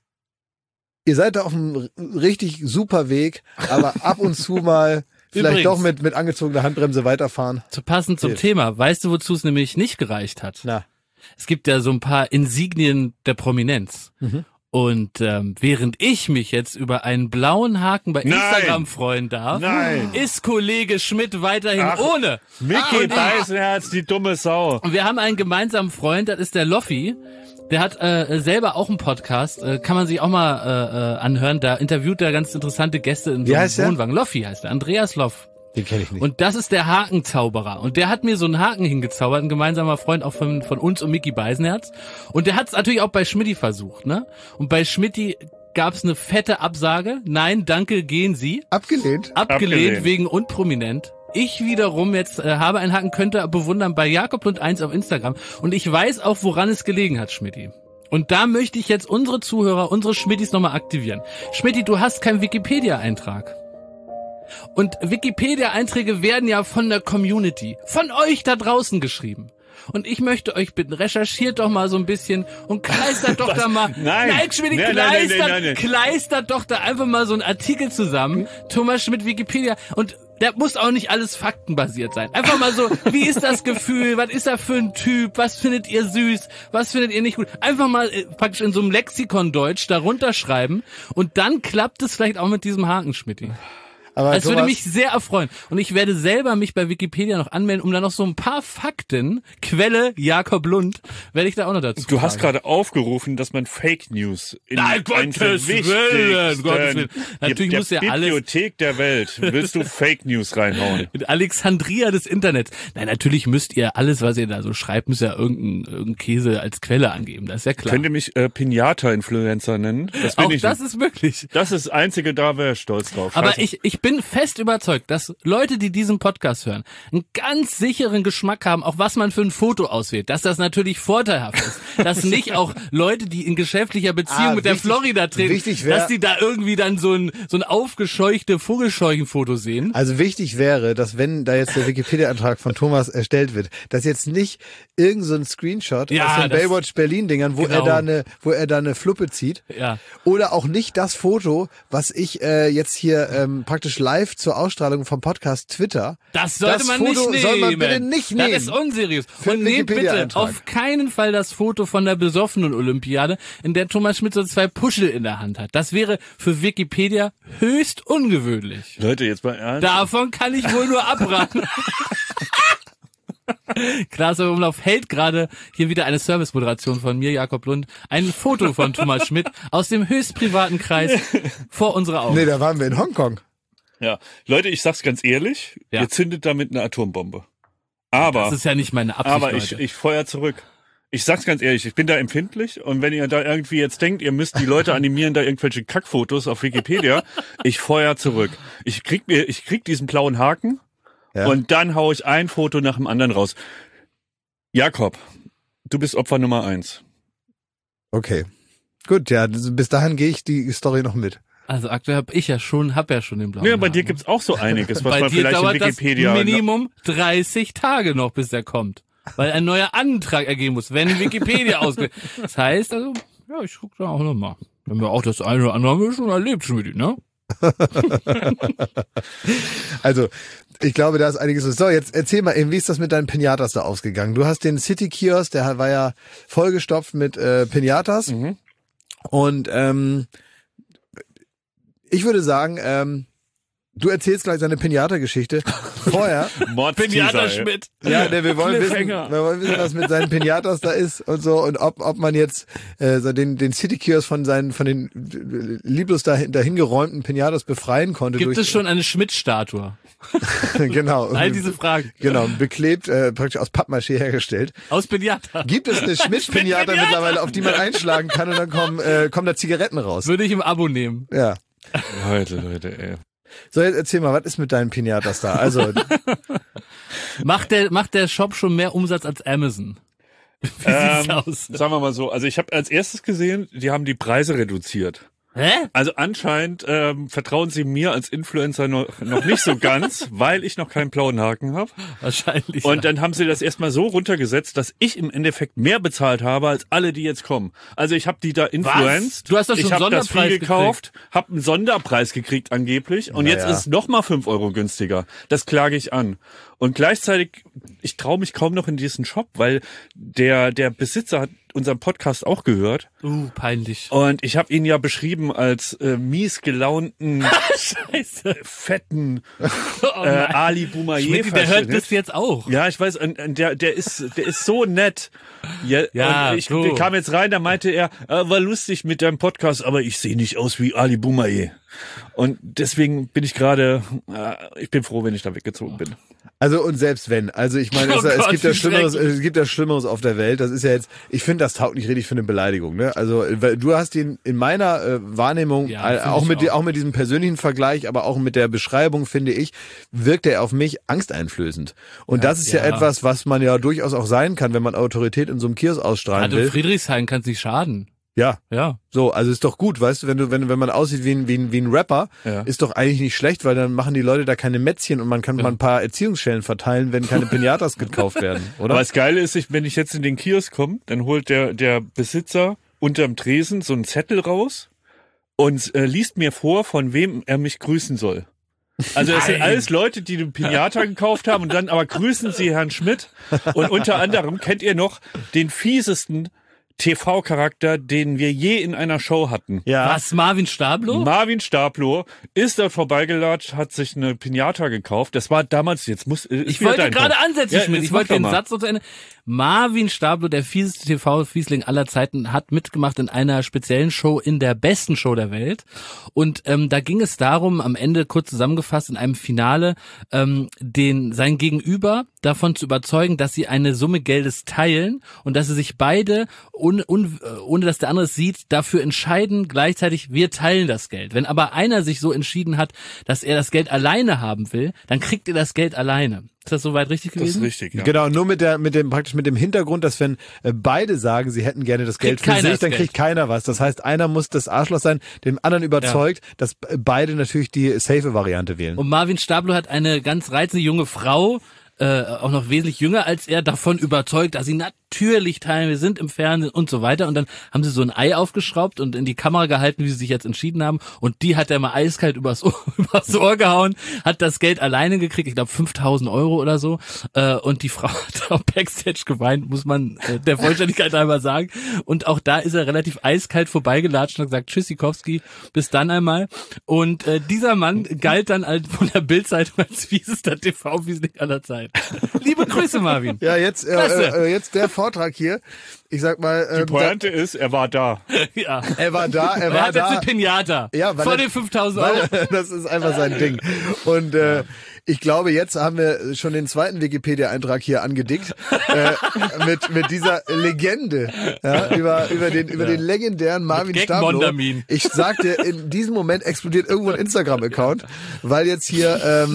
Ihr seid da auf einem richtig super Weg, aber ab und zu mal vielleicht doch mit angezogener Handbremse weiterfahren. Passend zum Thema. Weißt du, wozu es nämlich nicht gereicht hat? Na. Es gibt ja so ein paar Insignien der Prominenz. Mhm. Und während ich mich jetzt über einen blauen Haken bei Instagram freuen darf, ist Kollege Schmidt weiterhin ohne. Micky Beisenherz, die dumme Sau. Und wir haben einen gemeinsamen Freund, das ist der Loffi. Der hat selber auch einen Podcast, kann man sich auch mal anhören. Da interviewt er ganz interessante Gäste in so einem Wohnwagen. Loffi heißt er, Andreas Loff. Den kenne ich nicht. Und das ist der Hakenzauberer. Und der hat mir so einen Haken hingezaubert, ein gemeinsamer Freund auch von uns und Micky Beisenherz. Und der hat es natürlich auch bei Schmidti versucht, ne? Und bei Schmidti gab es eine fette Absage. Nein, danke, gehen Sie. Abgelehnt wegen unprominent. Ich wiederum jetzt habe einen Haken, könnte bewundern bei Jakob.1 auf Instagram. Und ich weiß auch, woran es gelegen hat, Schmidti. Und da möchte ich jetzt unsere Zuhörer, unsere Schmittis nochmal aktivieren. Schmidti, du hast keinen Wikipedia-Eintrag. Und Wikipedia-Einträge werden ja von der Community, von euch da draußen geschrieben. Und ich möchte euch bitten, recherchiert doch mal so ein bisschen und kleistert doch da mal, kleistert doch da einfach mal so einen Artikel zusammen, Thomas Schmidt Wikipedia, und der muss auch nicht alles faktenbasiert sein. Einfach mal so, wie ist das Gefühl, was ist er für ein Typ, was findet ihr süß, was findet ihr nicht gut. Einfach mal praktisch in so einem Lexikon Deutsch da runterschreiben und dann klappt es vielleicht auch mit diesem Haken, Schmidti. Aber es würde mich sehr erfreuen. Und ich werde selber mich bei Wikipedia noch anmelden, um da noch so ein paar Fakten, Quelle Jakob Lund, werde ich da auch noch dazu Du hast gerade aufgerufen, dass man Fake News in Gottes Willen. Natürlich muss ja alles. Bibliothek der Welt. Willst du Fake News reinhauen? Mit Alexandria des Internets. Nein, natürlich müsst ihr alles, was ihr da so schreibt, müsst ihr irgendein Käse als Quelle angeben. Das ist ja klar. Könnt ihr mich Pinata-Influencer nennen? Das ist möglich. Das ist das Einzige, da wäre ich stolz drauf. Aber ich bin fest überzeugt, dass Leute, die diesen Podcast hören, einen ganz sicheren Geschmack haben, auch was man für ein Foto auswählt. Dass das natürlich vorteilhaft ist. Dass nicht auch Leute, die in geschäftlicher Beziehung mit der Florida treten, dass die da irgendwie dann so ein aufgescheuchte Vogelscheuchenfoto sehen. Also wichtig wäre, dass wenn da jetzt der Wikipedia-Eintrag von Thomas erstellt wird, dass jetzt nicht irgend so ein Screenshot aus den Baywatch Berlin-Dingern, wo er da eine Fluppe zieht. Ja. Oder auch nicht das Foto, was ich jetzt hier praktisch live zur Ausstrahlung vom Podcast Twitter. Das sollte man nicht nehmen. Soll man bitte nicht nehmen. Das ist unseriös. Und nehmt bitte auf keinen Fall das Foto von der besoffenen Olympiade, in der Thomas Schmidt so 2 Puschel in der Hand hat. Das wäre für Wikipedia höchst ungewöhnlich. Leute, jetzt mal ernst. Davon kann ich wohl nur abraten. Klaas Umlauf hält gerade hier wieder eine Service-Moderation von mir, Jakob Lund, ein Foto von Thomas Schmidt aus dem höchst privaten Kreis vor unserer Augen. Nee, da waren wir in Hongkong. Ja, Leute, ich sag's ganz ehrlich, ihr zündet damit eine Atombombe. Aber das ist ja nicht meine Absicht, aber ich feuer zurück. Ich sag's ganz ehrlich, ich bin da empfindlich und wenn ihr da irgendwie jetzt denkt, ihr müsst die Leute animieren, da irgendwelche Kackfotos auf Wikipedia, ich feuer zurück. Ich krieg diesen blauen Haken. Ja. Und dann hau ich ein Foto nach dem anderen raus. Jakob, du bist Opfer Nummer 1. Okay. Gut, ja, bis dahin gehe ich die Story noch mit. Also aktuell hab ja schon den blauen. Ja, bei dir gibt's auch so einiges, was bei man dir vielleicht dauert in Wikipedia... Das Minimum 30 Tage noch, bis der kommt. Weil ein neuer Antrag ergeben muss, wenn Wikipedia ausgeht. Das heißt, also, ja, ich guck da auch nochmal. Wenn wir auch das eine oder andere haben wir schon erlebt, Schmidt, ne? Also, ich glaube, da ist einiges. So, jetzt erzähl mal eben, wie ist das mit deinen Pinatas da ausgegangen? Du hast den City-Kiosk, der war ja vollgestopft mit Pinatas. Mhm. Und ich würde sagen, du erzählst gleich deine Pinata-Geschichte. Vorher. Pinata Schmidt. Ja, wir wollen wissen, was mit seinen Pinatas da ist und so und ob man jetzt den City-Kiosk von den lieblos dahin geräumten Pinatas befreien konnte. Gibt es schon eine Schmidt-Statue? Genau. All diese Fragen. Genau, beklebt, praktisch aus Pappmaché hergestellt. Aus Pinata. Gibt es eine Schmidt-Pinata mittlerweile, auf die man einschlagen kann und dann kommen da Zigaretten raus? Würde ich im Abo nehmen. Ja. Leute, ey. So, jetzt erzähl mal, was ist mit deinen Pinatas da? Also macht der Shop schon mehr Umsatz als Amazon? Wie sieht's aus? Sagen wir mal so, also ich habe als erstes gesehen, die haben die Preise reduziert. Hä? Also anscheinend vertrauen sie mir als Influencer noch nicht so ganz, weil ich noch keinen blauen Haken habe. Wahrscheinlich. Und dann haben sie das erstmal so runtergesetzt, dass ich im Endeffekt mehr bezahlt habe als alle, die jetzt kommen. Also ich habe die da influenced. Du hast doch schon einen Sonderpreis gekauft. Ich habe das viel gekauft, habe einen Sonderpreis gekriegt angeblich und jetzt ist es nochmal 5 € günstiger. Das klage ich an. Und gleichzeitig, ich traue mich kaum noch in diesen Shop, weil der Besitzer hat unseren Podcast auch gehört. Peinlich. Und ich habe ihn ja beschrieben als mies gelaunten, fetten Ali Boumaier. Der hört das jetzt auch. Ja, ich weiß, und der ist so nett. Ja, und ich kam jetzt rein, da meinte er, war lustig mit deinem Podcast, aber ich sehe nicht aus wie Ali Boumaier. Und deswegen bin ich gerade, ich bin froh, wenn ich da weggezogen bin. Also und selbst wenn, also ich meine, es gibt ja Schlimmeres auf der Welt. Das ist ja jetzt, ich finde, das taugt nicht richtig für eine Beleidigung. Ne? Also du hast ihn in meiner Wahrnehmung, auch mit diesem persönlichen Vergleich, aber auch mit der Beschreibung, finde ich, wirkt er auf mich angsteinflößend. Und das ist ja etwas, was man ja durchaus auch sein kann, wenn man Autorität in so einem Kiosk ausstrahlen will. Friedrichshain kann es nicht schaden. Ja. So, also ist doch gut, weißt du, wenn man aussieht wie ein Rapper, ist doch eigentlich nicht schlecht, weil dann machen die Leute da keine Mätzchen und man kann mal ein paar Erziehungsschellen verteilen, wenn keine Pinatas gekauft werden, oder? Aber das Geile ist, wenn ich jetzt in den Kiosk komme, dann holt der Besitzer unterm Tresen so einen Zettel raus und liest mir vor, von wem er mich grüßen soll. Also es sind alles Leute, die den Pinata gekauft haben und dann aber grüßen sie Herrn Schmidt und unter anderem kennt ihr noch den fiesesten TV-Charakter, den wir je in einer Show hatten. Ja. Was, Marvin Stablo? Marvin Stablo ist dort vorbeigelatscht, hat sich eine Pinata gekauft. Das war damals, ich wollte gerade ansetzen, Schmidt. Ich wollte den Satz so zu Ende. Marvin Stablo, der fieseste TV-Fiesling aller Zeiten, hat mitgemacht in einer speziellen Show in der besten Show der Welt. Und da ging es darum, am Ende kurz zusammengefasst in einem Finale, sein Gegenüber davon zu überzeugen, dass sie eine Summe Geldes teilen und dass sie sich beide, ohne dass der andere es sieht, dafür entscheiden, gleichzeitig, wir teilen das Geld. Wenn aber einer sich so entschieden hat, dass er das Geld alleine haben will, dann kriegt er das Geld alleine. Ist das soweit richtig gewesen? Das ist richtig, ja. Genau, nur mit dem Hintergrund, dass wenn beide sagen, sie hätten gerne das Geld für sich, dann kriegt keiner was. Das heißt, einer muss das Arschloch sein, dem anderen überzeugt, dass beide natürlich die safe Variante wählen. Und Marvin Stablo hat eine ganz reizende junge Frau, auch noch wesentlich jünger als er, davon überzeugt, dass sie natürlich teilen, wir sind im Fernsehen und so weiter. Und dann haben sie so ein Ei aufgeschraubt und in die Kamera gehalten, wie sie sich jetzt entschieden haben. Und die hat er mal eiskalt übers Ohr gehauen, hat das Geld alleine gekriegt, ich glaube 5.000 Euro oder so. Und die Frau hat auch Backstage geweint, muss man der Vollständigkeit einmal sagen. Und auch da ist er relativ eiskalt vorbeigelatscht und hat gesagt, Tschüssikowski, bis dann einmal. Und dieser Mann galt dann von der Bild-Zeitung als fiesester TV-Fiesling aller Zeiten. Liebe Grüße, Marvin. Ja, jetzt der Vortrag hier. Ich sag mal, die Pointe ist, er war da. Ja. Er war da. Er hat jetzt eine Pinata. Ja, vor den 5.000 Euro. Das ist einfach sein Ding. Und ich glaube, jetzt haben wir schon den zweiten Wikipedia-Eintrag hier angedickt mit dieser Legende, über den legendären Marvin Stablo. Ich sag dir, in diesem Moment explodiert irgendwo ein Instagram-Account, weil jetzt hier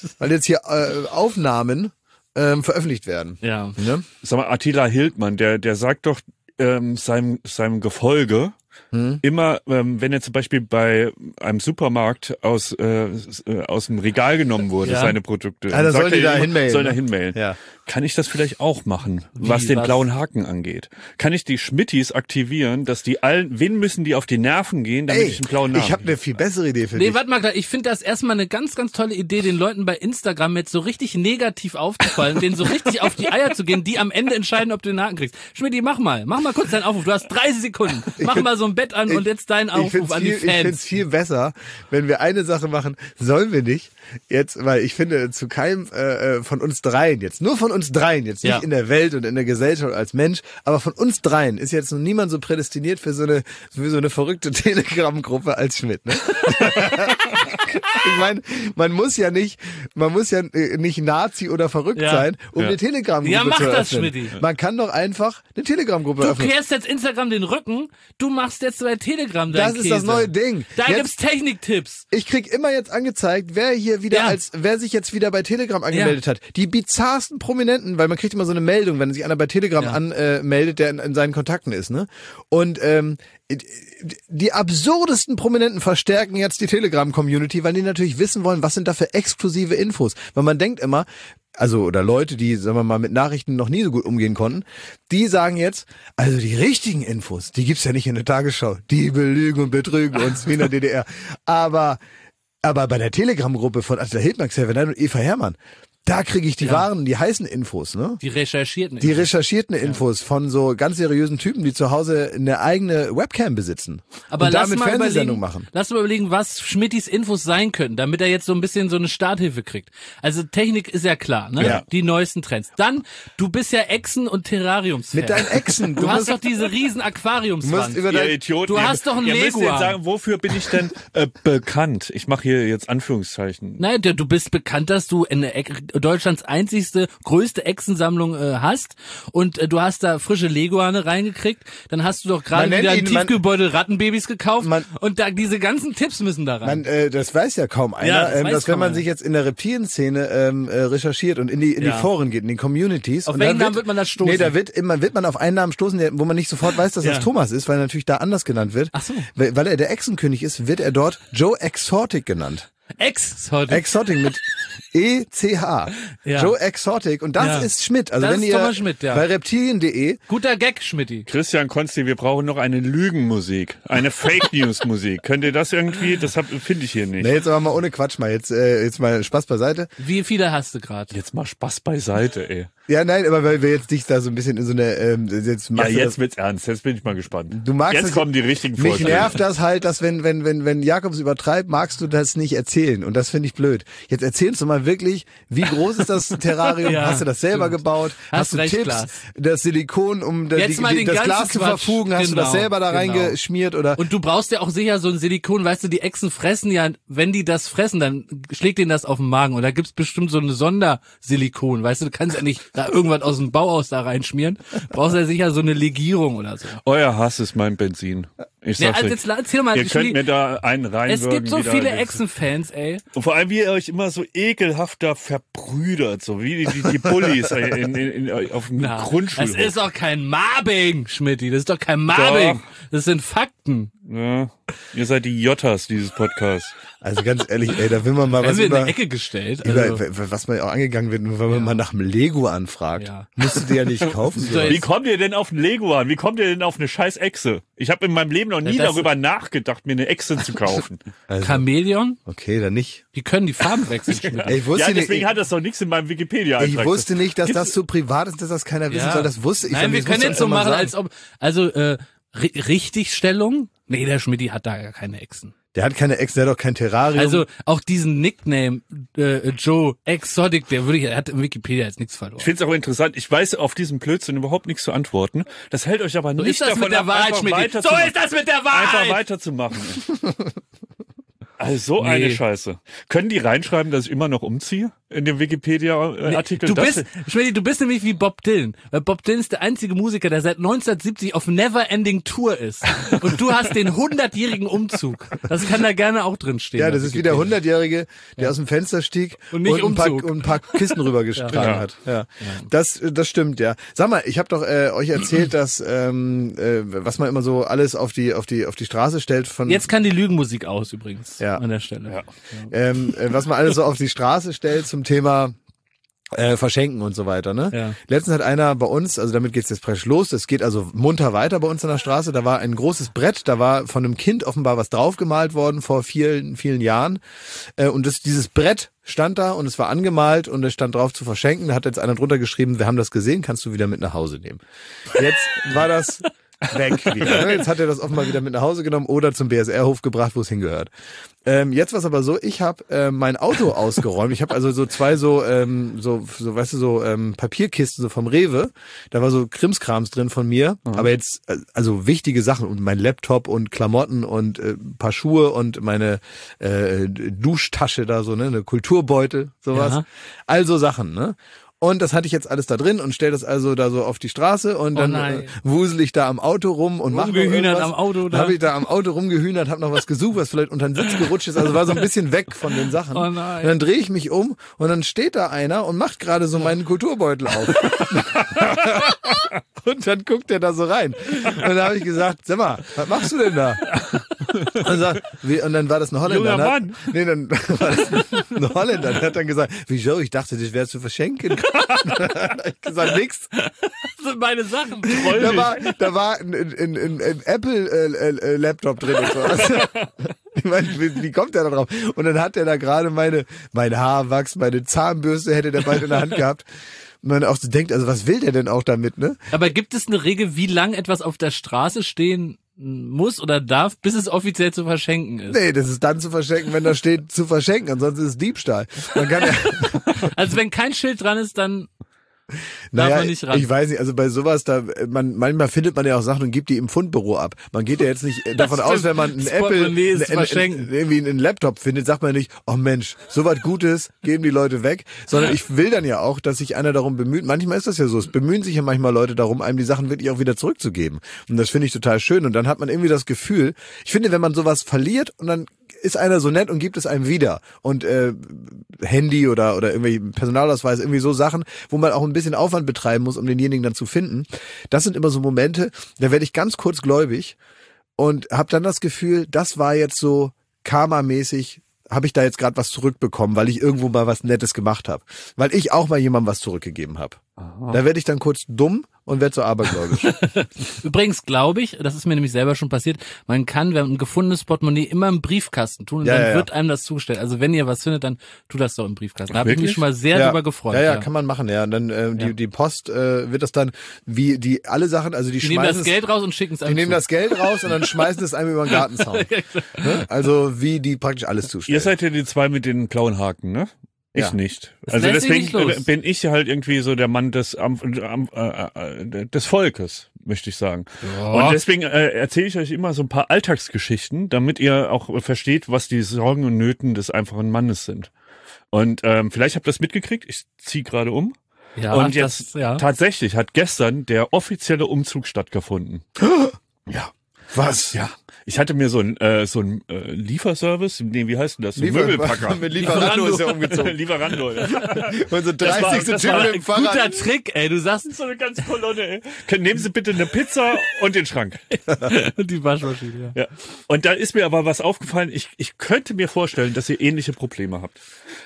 Aufnahmen veröffentlicht werden. Ja. Ne? Sag mal, Attila Hildmann, der sagt doch seinem Gefolge immer, wenn er zum Beispiel bei einem Supermarkt aus dem Regal genommen wurde, seine Produkte, dann soll die da hinmailen. Soll er hinmailen. Ja. Kann ich das vielleicht auch machen, was den blauen Haken angeht? Kann ich die Schmittis aktivieren, dass wen müssen die auf die Nerven gehen, damit ich einen blauen Haken? Ich habe eine viel bessere Idee für dich. Nee, warte mal, ich finde das erstmal eine ganz, ganz tolle Idee, den Leuten bei Instagram jetzt so richtig negativ aufzufallen, denen so richtig auf die Eier zu gehen, die am Ende entscheiden, ob du den Haken kriegst. Schmitti, mach mal kurz deinen Aufruf. Du hast 30 Sekunden. Mach mal so ein Bett an und jetzt deinen Aufruf an die Fans. Ich finde es viel besser, wenn wir eine Sache machen, sollen wir nicht jetzt, weil ich finde, zu keinem von uns dreien jetzt, nur von uns dreien, jetzt nicht in der Welt und in der Gesellschaft als Mensch, aber von uns dreien ist jetzt noch niemand so prädestiniert für so eine verrückte Telegram-Gruppe als Schmidt. Ne? Ich meine, man muss ja nicht Nazi oder verrückt sein, um eine Telegram-Gruppe zu öffnen. Ja, mach das, Schmidti. Man kann doch einfach eine Telegram-Gruppe öffnen. Du kehrst jetzt Instagram den Rücken, du machst jetzt bei Telegram dein Das ist das neue Ding. Da gibt's Techniktipps. Ich krieg immer jetzt angezeigt, wer sich jetzt wieder bei Telegram angemeldet hat. Die bizarrsten Prominenten, weil man kriegt immer so eine Meldung, wenn sich einer bei Telegram anmeldet, der in seinen Kontakten ist, ne? Und die absurdesten Prominenten verstärken jetzt die Telegram-Community, weil die natürlich wissen wollen, was sind da für exklusive Infos. Weil man denkt immer, oder Leute, die, sagen wir mal, mit Nachrichten noch nie so gut umgehen konnten, die sagen jetzt, also die richtigen Infos, die gibt's ja nicht in der Tagesschau. Die belügen und betrügen uns wie in der DDR. Aber bei der Telegram-Gruppe von Attila Hildmann, Xavier und Eva Herrmann, da kriege ich die die heißen Infos, ne? Die recherchierten Infos von so ganz seriösen Typen, die zu Hause eine eigene Webcam besitzen. Aber und damit Fernsehsendung machen. Lass mal überlegen, was Schmittis Infos sein können, damit er jetzt so ein bisschen so eine Starthilfe kriegt. Also Technik ist ja klar, ne? Ja. Die neuesten Trends. Dann, du bist ja Echsen- und Terrariums-Fan. Mit deinen Echsen. Du hast doch diese riesen Aquariumswand. Du hast doch einen Leguan. Ihr müsst jetzt sagen, wofür bin ich denn bekannt? Ich mache hier jetzt Anführungszeichen. Nein, du bist bekannt, dass du Deutschlands einzigste, größte Echsensammlung hast und du hast da frische Leguane reingekriegt, dann hast du doch gerade wieder ein Tiefkühlbeutel Rattenbabys gekauft und da diese ganzen Tipps müssen da rein. Das weiß ja kaum einer, dass wenn man sich jetzt in der Reptilien-Szene recherchiert und in die Foren geht, in die Communities. Auf welchen Namen wird man da stoßen? Nee, da wird man auf einen Namen stoßen, wo man nicht sofort weiß, dass das Thomas ist, weil er natürlich da anders genannt wird. Ach so. Weil er der Echsenkönig ist, wird er dort Joe Exotic genannt. Exotic mit ECH. Joe Exotic. Und das ist Schmidt. Also das wenn ist ihr Thomas Schmidt, bei reptilien.de. Guter Gag, Schmidti. Christian Konsti, wir brauchen noch eine Lügenmusik. Eine Fake News Musik. Könnt ihr das irgendwie? Das finde ich hier nicht. Nee, jetzt aber mal ohne Quatsch mal. Jetzt mal Spaß beiseite. Wie viele hast du gerade? Jetzt mal Spaß beiseite, ey. Ja, nein, aber weil wir jetzt dich da so ein bisschen in so eine jetzt wird's ernst. Jetzt bin ich mal gespannt. Du magst jetzt kommen die richtigen Vorschläge. Mich nervt das halt, dass wenn Jakobs übertreibt, magst du das nicht erzählen und das finde ich blöd. Jetzt erzählst du mal wirklich, wie groß ist das Terrarium? Ja, hast du das selber gebaut? Hast du recht, Tipps? Glas. Das Silikon, um das ganzen Glas zu verfugen, hast du das selber da reingeschmiert? Oder? Und du brauchst ja auch sicher so ein Silikon, weißt du, die Echsen fressen ja, wenn die das fressen, dann schlägt denen das auf den Magen. Und da gibt's bestimmt so eine Sondersilikon, weißt du kannst ja nicht da irgendwas aus dem Bauhaus da reinschmieren. Brauchst ja sicher so eine Legierung oder so. Euer Hass ist mein Benzin. Ich sag's euch. Jetzt erzähl mal. Ihr könnt mir da einen reinwürgen. Es gibt so viele Echsenfans, ey. Und vor allem, wie ihr euch immer so ekelhaft da verbrüdert, so wie die Bullies auf dem Grundschulhof. Das ist doch kein Mobbing, Schmidti. Das ist doch kein Mobbing. Das sind Fakten. Ja, ihr seid die Jottas dieses Podcasts. Also ganz ehrlich, ey, da will man mal was in eine Ecke gestellt. Was man ja auch angegangen wird, wenn man mal nach dem Lego anfragt. Ja. Musst du dir ja nicht kaufen. Wie kommt ihr denn auf ein Lego an? Wie kommt ihr denn auf eine scheiß Echse? Ich habe in meinem Leben noch nie darüber nachgedacht, mir eine Echse zu kaufen. Also, Chamäleon? Okay, dann nicht. Die können die Farben wechseln. Ey, deswegen hat das doch nichts in meinem Wikipedia-Eintrag. Ich wusste nicht, dass das so privat ist, dass das keiner wissen soll. Das wusste ich. Nein, wir können jetzt so machen, als ob, Richtigstellung? Nee, der Schmidti hat da gar keine Echsen. Der hat keine Echsen, der hat doch kein Terrarium. Also auch diesen Nickname Joe Exotic, der hat im Wikipedia jetzt nichts verloren. Ich finde es auch interessant, ich weiß auf diesen Blödsinn überhaupt nichts zu antworten. Das hält euch aber so nicht davon ab, einfach weiterzumachen. Also eine Scheiße. Können die reinschreiben, dass ich immer noch umziehe? In dem Wikipedia-Artikel? Du bist nämlich wie Bob Dylan. Weil Bob Dylan ist der einzige Musiker, der seit 1970 auf Never-Ending Tour ist. Und du hast den 100-jährigen Umzug. Das kann da gerne auch drin stehen. Ja, das ist wie der 100-jährige, der aus dem Fenster stieg und ein paar Kisten rübergetragen hat. Ja. Das stimmt, ja. Sag mal, ich habe doch euch erzählt, dass was man immer so alles auf die Straße stellt von. Jetzt kann die Lügenmusik aus übrigens. Ja. An der Stelle. Ja. Was man alles so auf die Straße stellt zum Thema Verschenken und so weiter, ne? Ja. Letztens hat einer bei uns, also damit geht's jetzt praktisch los, es geht also munter weiter bei uns an der Straße, da war ein großes Brett, da war von einem Kind offenbar was draufgemalt worden vor vielen, vielen Jahren und dieses Brett stand da und es war angemalt und es stand drauf zu verschenken, da hat jetzt einer drunter geschrieben, wir haben das gesehen, kannst du wieder mit nach Hause nehmen. Jetzt war das weg wieder. Jetzt hat er das offenbar wieder mit nach Hause genommen oder zum BSR-Hof gebracht, wo es hingehört. Jetzt war es aber so, ich habe mein Auto ausgeräumt. Ich habe also so zwei weißt du, Papierkisten so vom Rewe. Da war so Krimskrams drin von mir. Mhm. Aber jetzt, also wichtige Sachen und mein Laptop und Klamotten und paar Schuhe und meine Duschtasche da so, ne, eine Kulturbeutel, sowas. Ja. Also Sachen, ne? Und das hatte ich jetzt alles da drin und stell das also da so auf die Straße und dann wusel ich da am Auto rum und mache rumgehühnert am Auto. Da habe ich da am Auto rumgehühnert, habe noch was gesucht, was vielleicht unter den Sitz gerutscht ist, also war so ein bisschen weg von den Sachen. Oh nein. Und dann drehe ich mich um und dann steht da einer und macht gerade so meinen Kulturbeutel auf. Und dann guckt er da so rein. Und dann habe ich gesagt, sag mal, was machst du denn da? Und dann war das ein Holländer. Junger Mann. Dann war das ein Holländer. Der hat dann gesagt, wieso? Ich dachte, das wäre zu verschenken. Ich gesagt, nix. Das sind meine Sachen. Da war ein Apple-Laptop drin und so. Also, ich meine, wie kommt der da drauf? Und dann hat der da gerade mein Haarwachs, meine Zahnbürste hätte der bald in der Hand gehabt. Und man auch so denkt, also was will der denn auch damit, ne? Aber gibt es eine Regel, wie lang etwas auf der Straße stehen muss oder darf, bis es offiziell zu verschenken ist? Nee, das ist dann zu verschenken, wenn da steht zu verschenken, ansonsten ist es Diebstahl. Man kann also wenn kein Schild dran ist, dann darf man nicht ran. Ich weiß nicht, also bei sowas, manchmal findet man ja auch Sachen und gibt die im Fundbüro ab. Man geht ja jetzt nicht davon aus, wenn man ein Apple, irgendwie einen Laptop findet, sagt man nicht, oh Mensch, so was Gutes, geben die Leute weg, sondern ich will dann ja auch, dass sich einer darum bemüht. Manchmal ist das ja so, es bemühen sich ja manchmal Leute darum, einem die Sachen wirklich auch wieder zurückzugeben. Und das finde ich total schön. Und dann hat man irgendwie das Gefühl, ich finde, wenn man sowas verliert und dann ist einer so nett und gibt es einem wieder. Und Handy oder irgendwie Personalausweis, irgendwie so Sachen, wo man auch ein bisschen Aufwand betreiben muss, um denjenigen dann zu finden. Das sind immer so Momente, da werde ich ganz kurz gläubig und habe dann das Gefühl, das war jetzt so karmamäßig, habe ich da jetzt gerade was zurückbekommen, weil ich irgendwo mal was Nettes gemacht habe. Weil ich auch mal jemandem was zurückgegeben habe. Da werde ich dann kurz dumm und werde so abergläubisch. Übrigens glaube ich, das ist mir nämlich selber schon passiert, man kann, wenn ein gefundenes Portemonnaie immer im Briefkasten tun und dann wird einem das zugestellt. Also wenn ihr was findet, dann tut das doch im Briefkasten. Da habe ich mich schon mal sehr drüber gefreut. Ja, kann man machen, ja. Und dann die Post wird das dann, wie die alle Sachen, also die schmeißen nehmen das Geld raus und schicken es einem. Die nehmen das Geld raus und dann schmeißen es einem über den Gartenzaun. Ne? Also wie die praktisch alles zustellen. Ihr seid ja die zwei mit den blauen Haken, ne? Ich nicht. Also deswegen bin ich halt irgendwie so der Mann des Volkes, möchte ich sagen. Ja. Und deswegen erzähle ich euch immer so ein paar Alltagsgeschichten, damit ihr auch versteht, was die Sorgen und Nöten des einfachen Mannes sind. Und vielleicht habt ihr das mitgekriegt, ich ziehe gerade um. Ja, und jetzt tatsächlich hat gestern der offizielle Umzug stattgefunden. Ja. Was? Ja. Ich hatte mir so ein Lieferservice, nee, wie heißt denn das? Möbelpacker. Mit Lieferando ist ja umgezogen. Lieferando, ja. Und so 30. Typ mit dem Fahrrad. Guter Trick, ey, du sagst. So eine ganze Kolonne, ey. Nehmen Sie bitte eine Pizza und den Schrank. Und die Waschmaschine, ja. Und da ist mir aber was aufgefallen, ich könnte mir vorstellen, dass ihr ähnliche Probleme habt.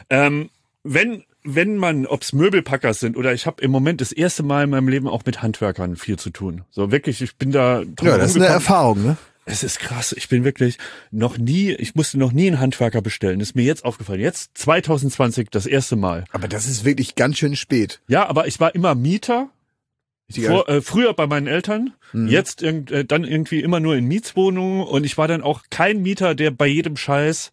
Wenn man, ob's Möbelpacker sind oder ich habe im Moment das erste Mal in meinem Leben auch mit Handwerkern viel zu tun. So wirklich, ich bin da Ja, das ist eine Erfahrung, ne? Es ist krass. Ich bin wirklich ich musste noch nie einen Handwerker bestellen. Das ist mir jetzt aufgefallen. Jetzt 2020 das erste Mal. Aber das ist wirklich ganz schön spät. Ja, aber ich war immer Mieter. Früher bei meinen Eltern. Jetzt dann irgendwie immer nur in Mietswohnungen. Und ich war dann auch kein Mieter, der bei jedem Scheiß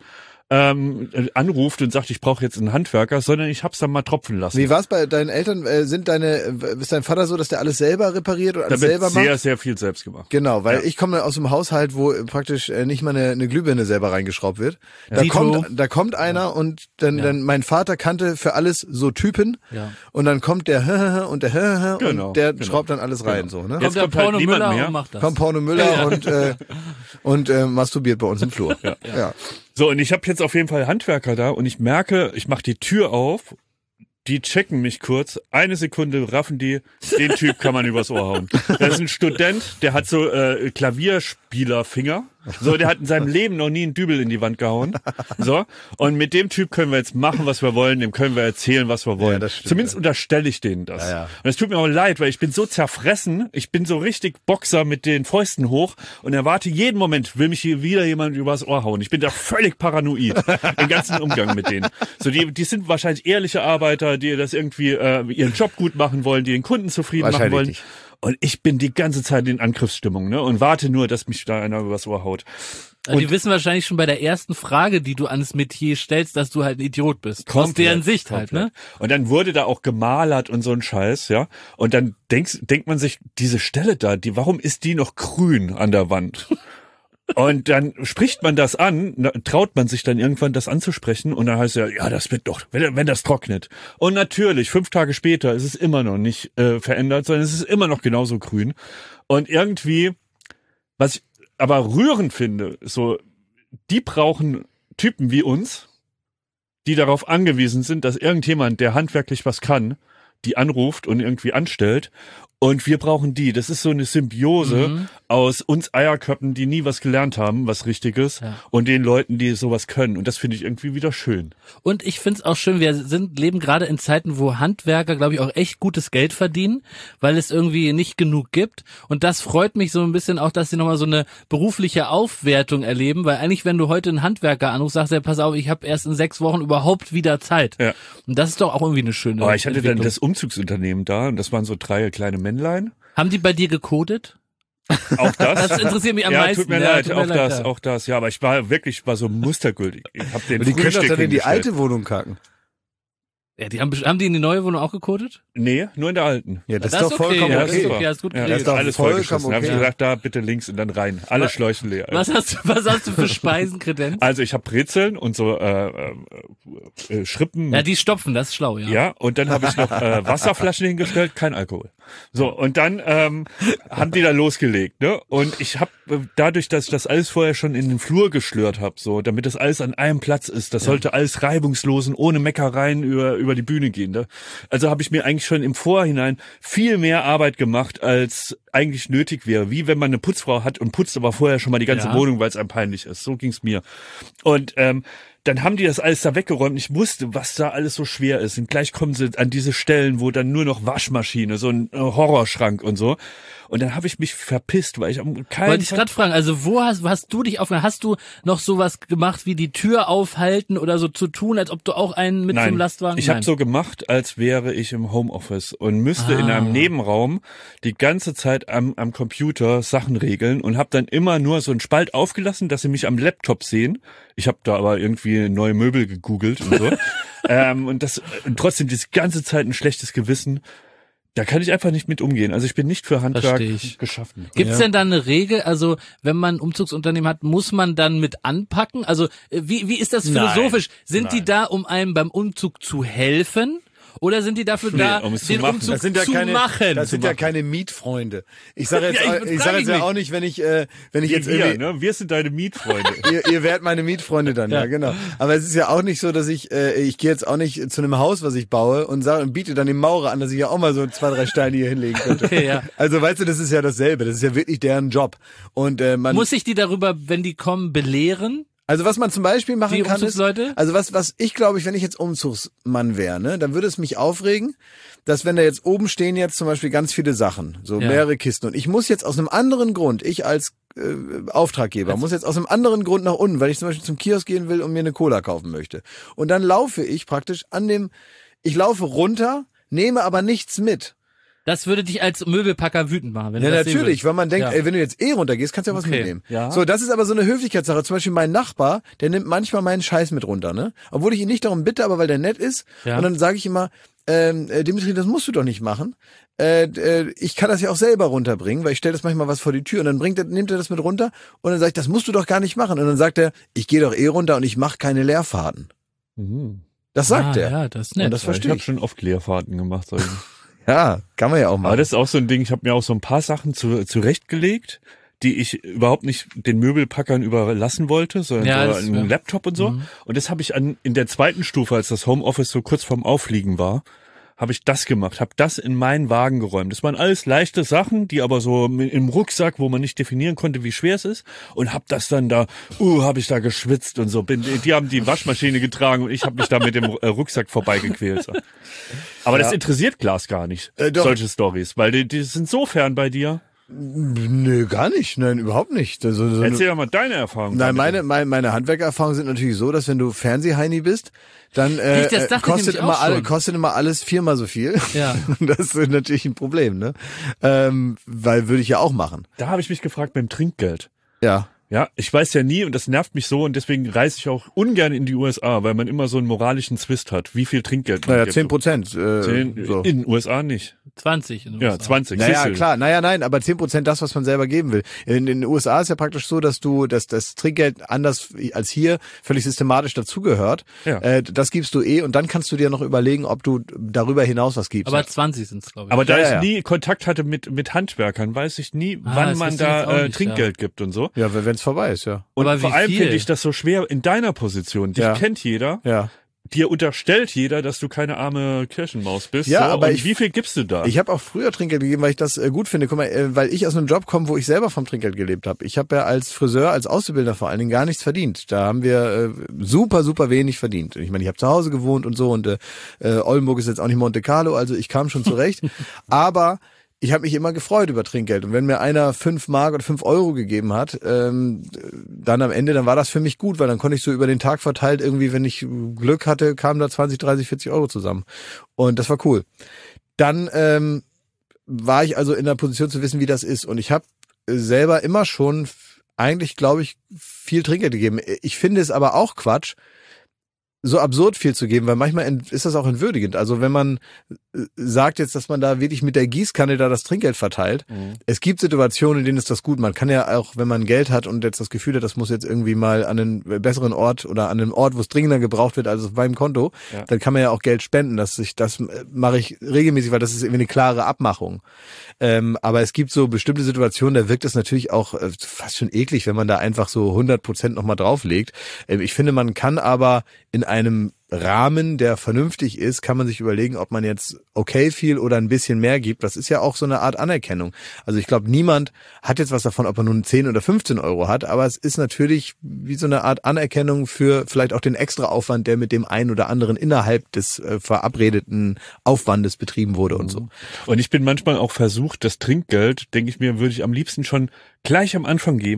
anruft und sagt, ich brauche jetzt einen Handwerker, sondern ich hab's dann mal tropfen lassen. Wie war's bei deinen Eltern? Ist dein Vater so, dass der alles selber repariert und alles selber macht? Sehr, sehr viel selbst gemacht. Genau, weil ich komme aus einem Haushalt, wo praktisch nicht mal eine Glühbirne selber reingeschraubt wird. Da kommt einer und dann mein Vater kannte für alles so Typen und dann kommt der und der und der schraubt dann alles rein. So, ne? Jetzt kommt der Porno Müller und macht das. Kommt Porno Müller und masturbiert bei uns im Flur. Ja. So, und ich habe jetzt auf jeden Fall Handwerker da und ich merke, ich mache die Tür auf, die checken mich kurz, eine Sekunde raffen die, den Typ kann man übers Ohr hauen. Das ist ein Student, der hat so Klavierspielerfinger. So, der hat in seinem Leben noch nie einen Dübel in die Wand gehauen. So, und mit dem Typ können wir jetzt machen, was wir wollen, dem können wir erzählen, was wir wollen. Ja, stimmt, zumindest unterstelle ich denen das. Ja. Und es tut mir auch leid, weil ich bin so zerfressen, ich bin so richtig Boxer mit den Fäusten hoch und erwarte jeden Moment, will mich hier wieder jemand übers Ohr hauen. Ich bin da völlig paranoid im ganzen Umgang mit denen. So, die sind wahrscheinlich ehrliche Arbeiter, die das irgendwie ihren Job gut machen wollen, die den Kunden zufrieden machen wollen. Nicht. Und ich bin die ganze Zeit in Angriffsstimmung, ne? Und warte nur, dass mich da einer übers Ohr haut. Also die wissen wahrscheinlich schon bei der ersten Frage, die du ans Metier stellst, dass du halt ein Idiot bist. Aus deren Sicht halt, ne? Und dann wurde da auch gemalert und so ein Scheiß, ja? Und dann denkt man sich, diese Stelle da, warum ist die noch grün an der Wand? Und dann spricht man das an, traut man sich dann irgendwann das anzusprechen und dann heißt ja, das wird doch, wenn das trocknet. Und natürlich, 5 Tage später ist es immer noch nicht verändert, sondern es ist immer noch genauso grün. Und irgendwie, was ich aber rührend finde, so, die brauchen Typen wie uns, die darauf angewiesen sind, dass irgendjemand, der handwerklich was kann, die anruft und irgendwie anstellt. Und wir brauchen die. Das ist so eine Symbiose aus uns Eierköppen, die nie was gelernt haben, was Richtiges, und den Leuten, die sowas können. Und das finde ich irgendwie wieder schön. Und ich finde es auch schön, wir leben gerade in Zeiten, wo Handwerker, glaube ich, auch echt gutes Geld verdienen, weil es irgendwie nicht genug gibt. Und das freut mich so ein bisschen auch, dass sie nochmal so eine berufliche Aufwertung erleben, weil eigentlich, wenn du heute einen Handwerker anrufst, sagst du, pass auf, ich habe erst in 6 Wochen überhaupt wieder Zeit. Ja. Und das ist doch auch irgendwie eine schöne Aber ich hatte dann das Umzugsunternehmen da und das waren so 3 kleine Männlein. Haben die bei dir gecodet? Auch das? Das interessiert mich am meisten. Tut mir leid, auch das. Ja, aber ich war so mustergültig. Ich hab den und die können doch dann in die alte Wohnung kacken. Ja, haben die in die neue Wohnung auch gecodet? Nee, nur in der alten. Ja, das ist doch vollkommen okay. Das ist okay, hast gut geregelt. Das ist alles vollgeschossen. Da habe ich gesagt, da bitte links und dann rein. Alle Schläuche leer. Was hast du für Speisenkredenz? Also ich habe Brezeln und so Schrippen. Ja, die stopfen, das ist schlau, ja. Ja, und dann habe ich noch Wasserflaschen hingestellt, kein Alkohol. So, und dann haben die da losgelegt, ne? Und ich habe dadurch, dass ich das alles vorher schon in den Flur geschlürt habe, so, damit das alles an einem Platz ist, das sollte alles reibungslos und ohne Meckereien über die Bühne gehen, ne? Also habe ich mir eigentlich schon im Vorhinein viel mehr Arbeit gemacht, als eigentlich nötig wäre. Wie wenn man eine Putzfrau hat und putzt aber vorher schon mal die ganze Wohnung, weil es einem peinlich ist. So ging's mir. Und dann haben die das alles da weggeräumt. Ich wusste, was da alles so schwer ist. Und gleich kommen sie an diese Stellen, wo dann nur noch Waschmaschine, so ein Horrorschrank und so. Und dann habe ich mich verpisst, weil ich am keinen Wollte ich gerade fragen, also wo hast du dich aufgenommen? Hast du noch sowas gemacht wie die Tür aufhalten oder so zu tun, als ob du auch einen mit zum Lastwagen? Ich habe so gemacht, als wäre ich im Homeoffice und müsste in einem Nebenraum die ganze Zeit am Computer Sachen regeln und habe dann immer nur so einen Spalt aufgelassen, dass sie mich am Laptop sehen. Ich habe da aber irgendwie neue Möbel gegoogelt und so. Und trotzdem diese ganze Zeit ein schlechtes Gewissen. Da kann ich einfach nicht mit umgehen. Also ich bin nicht für Handwerk geschaffen. Gibt's denn da eine Regel? Also wenn man ein Umzugsunternehmen hat, muss man dann mit anpacken? Also wie ist das philosophisch? Sind die da, um einem beim Umzug zu helfen? Oder sind die dafür da, den Umzug zu machen? Das sind ja keine Mietfreunde. Ich sage jetzt ja auch nicht, wenn ich jetzt irgendwie... Ne? Wir sind deine Mietfreunde. ihr werdet meine Mietfreunde dann, ja genau. Aber es ist ja auch nicht so, dass ich gehe jetzt auch nicht zu einem Haus, was ich baue und biete dann dem Maurer an, dass ich ja auch mal so 2, 3 Steine hier hinlegen könnte. Okay, ja. Also weißt du, das ist ja dasselbe. Das ist ja wirklich deren Job. Und muss ich die darüber, wenn die kommen, belehren? Also was man zum Beispiel machen kann ist, also was ich glaube, wenn ich jetzt Umzugsmann wäre, ne, dann würde es mich aufregen, dass wenn da jetzt oben stehen jetzt zum Beispiel ganz viele Sachen, so mehrere Kisten und ich muss jetzt aus einem anderen Grund, ich als Auftraggeber muss jetzt aus einem anderen Grund nach unten, weil ich zum Beispiel zum Kiosk gehen will und mir eine Cola kaufen möchte. Und dann laufe ich praktisch ich laufe runter, nehme aber nichts mit. Das würde dich als Möbelpacker wütend machen. Wenn du das natürlich, weil man denkt, ey, wenn du jetzt runtergehst, kannst du ja was mitnehmen. Ja. So, das ist aber so eine Höflichkeitssache. Zum Beispiel mein Nachbar, der nimmt manchmal meinen Scheiß mit runter, ne? Obwohl ich ihn nicht darum bitte, aber weil der nett ist. Ja. Und dann sage ich immer, Dimitri, das musst du doch nicht machen. Ich kann das ja auch selber runterbringen, weil ich stelle das manchmal was vor die Tür und dann nimmt er das mit runter und dann sage ich, das musst du doch gar nicht machen. Und dann sagt er, ich gehe doch runter und ich mache keine Leerfahrten. Mhm. Das sagt er. Ja, das ist nett. Und das verstehe ich. Ich habe schon oft Leerfahrten gemacht. Ja, kann man ja auch machen. Aber das ist auch so ein Ding, ich habe mir auch so ein paar Sachen zurechtgelegt, die ich überhaupt nicht den Möbelpackern überlassen wollte, sondern so einen Laptop und so. Mhm. Und das habe ich in der zweiten Stufe, als das Homeoffice so kurz vorm Aufliegen war, habe ich das gemacht, habe das in meinen Wagen geräumt. Das waren alles leichte Sachen, die aber so im Rucksack, wo man nicht definieren konnte, wie schwer es ist. Und habe das dann habe ich da geschwitzt und so. Die haben die Waschmaschine getragen und ich habe mich da mit dem Rucksack vorbeigequält. So. Aber das interessiert Klaas gar nicht, solche Stories, weil die sind so fern bei dir. Nö, gar nicht. Nein, überhaupt nicht. Erzähl doch mal deine Erfahrungen. Nein, meine Handwerkererfahrungen sind natürlich so, dass wenn du Fernsehheini bist, dann kostet immer alles 4-mal so viel. Ja. Das ist natürlich ein Problem, ne? Weil würde ich ja auch machen. Da habe ich mich gefragt beim Trinkgeld. Ja. Ja, ich weiß ja nie und das nervt mich so und deswegen reise ich auch ungern in die USA, weil man immer so einen moralischen Zwist hat, wie viel Trinkgeld man gibt. 10%. 10 so. In den USA nicht. 20 in den USA. Ja, 20. Naja, klar. Nein, aber 10% das, was man selber geben will. In den USA ist ja praktisch so, dass das Trinkgeld anders als hier völlig systematisch dazugehört. Ja. Das gibst du und dann kannst du dir noch überlegen, ob du darüber hinaus was gibst. Aber 20 sind's, glaube ich. Aber da ich nie Kontakt hatte mit Handwerkern, weiß ich nie, wann man da Trinkgeld gibt und so. Ja, wenn's vorbei ist, ja. Und vor allem finde ich das so schwer in deiner Position. Dich kennt jeder. Ja. Dir unterstellt jeder, dass du keine arme Kirchenmaus bist. Ja, so. aber wie viel gibst du da? Ich habe auch früher Trinkgeld gegeben, weil ich das gut finde. Guck mal, weil ich aus einem Job komme, wo ich selber vom Trinkgeld gelebt habe. Ich habe ja als Friseur, als Auszubildender vor allen Dingen gar nichts verdient. Da haben wir super wenig verdient. Ich meine, ich habe zu Hause gewohnt und so und Oldenburg ist jetzt auch nicht Monte Carlo, also ich kam schon zurecht. Aber ich habe mich immer gefreut über Trinkgeld. Und wenn mir einer 5 Mark oder 5 Euro gegeben hat, dann am Ende, dann war das für mich gut, weil dann konnte ich so über den Tag verteilt irgendwie, wenn ich Glück hatte, kamen da 20, 30, 40 Euro zusammen. Und das war cool. Dann war ich also in der Position zu wissen, wie das ist. Und ich habe selber immer schon eigentlich, glaube ich, viel Trinkgeld gegeben. Ich finde es aber auch Quatsch, so absurd viel zu geben, weil manchmal ist das auch entwürdigend. Also wenn man sagt jetzt, dass man da wirklich mit der Gießkanne da das Trinkgeld verteilt. Mhm. Es gibt Situationen, in denen ist das gut. Man kann ja auch, wenn man Geld hat und jetzt das Gefühl hat, das muss jetzt irgendwie mal an einen besseren Ort oder an einen Ort, wo es dringender gebraucht wird als auf meinem Konto, dann kann man ja auch Geld spenden. Das mache ich regelmäßig, weil das ist irgendwie eine klare Abmachung. Aber es gibt so bestimmte Situationen, da wirkt es natürlich auch fast schon eklig, wenn man da einfach so 100% nochmal drauflegt. Ich finde, man kann aber in einem Rahmen, der vernünftig ist, kann man sich überlegen, ob man jetzt okay viel oder ein bisschen mehr gibt. Das ist ja auch so eine Art Anerkennung. Also ich glaube, niemand hat jetzt was davon, ob er nun 10 oder 15 Euro hat, aber es ist natürlich wie so eine Art Anerkennung für vielleicht auch den Extraaufwand, der mit dem einen oder anderen innerhalb des verabredeten Aufwandes betrieben wurde und so. Und ich bin manchmal auch versucht, das Trinkgeld, denke ich mir, würde ich am liebsten schon gleich am Anfang geben.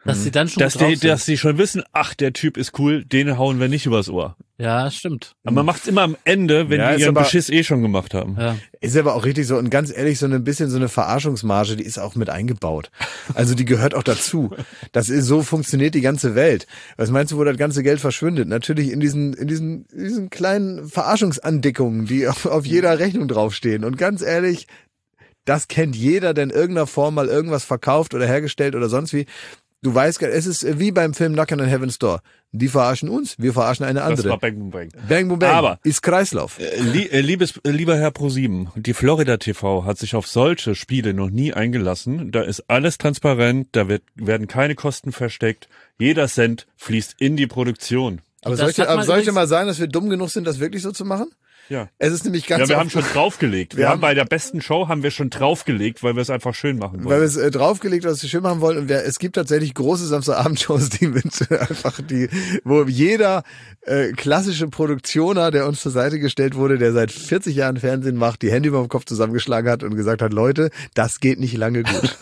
Dass sie dann schon dass die schon wissen, ach, der Typ ist cool, den hauen wir nicht übers Ohr. Ja, stimmt. Aber man macht's immer am Ende, wenn die ihren Beschiss schon gemacht haben. Ja. Ist aber auch richtig so, und ganz ehrlich, so ein bisschen so eine Verarschungsmarge, die ist auch mit eingebaut. Also die gehört auch dazu. Das ist, so funktioniert die ganze Welt. Was meinst du, wo das ganze Geld verschwindet? Natürlich in diesen kleinen Verarschungsandickungen, die auf jeder Rechnung draufstehen. Und ganz ehrlich, das kennt jeder, der in irgendeiner Form mal irgendwas verkauft oder hergestellt oder sonst wie. Du weißt, es ist wie beim Film Knockin' on Heaven's Door. Die verarschen uns, wir verarschen eine andere. Das war Bang Boom Bang. Bang Boom Bang aber ist Kreislauf. Lieber Herr ProSieben, die Florida TV hat sich auf solche Spiele noch nie eingelassen. Da ist alles transparent, da werden keine Kosten versteckt. Jeder Cent fließt in die Produktion. Aber soll ich dir mal sagen, dass wir dumm genug sind, das wirklich so zu machen? Ja. Es ist nämlich ganz. Ja, wir haben schon draufgelegt. Wir haben bei der besten Show haben wir schon draufgelegt, weil wir es einfach schön machen wollen. Weil wir es draufgelegt, was wir schön machen wollen. Und es gibt tatsächlich große Samstagabendshows, wo jeder klassische Produktioner, der uns zur Seite gestellt wurde, der seit 40 Jahren Fernsehen macht, die Hände über dem Kopf zusammengeschlagen hat und gesagt hat, Leute, das geht nicht lange gut.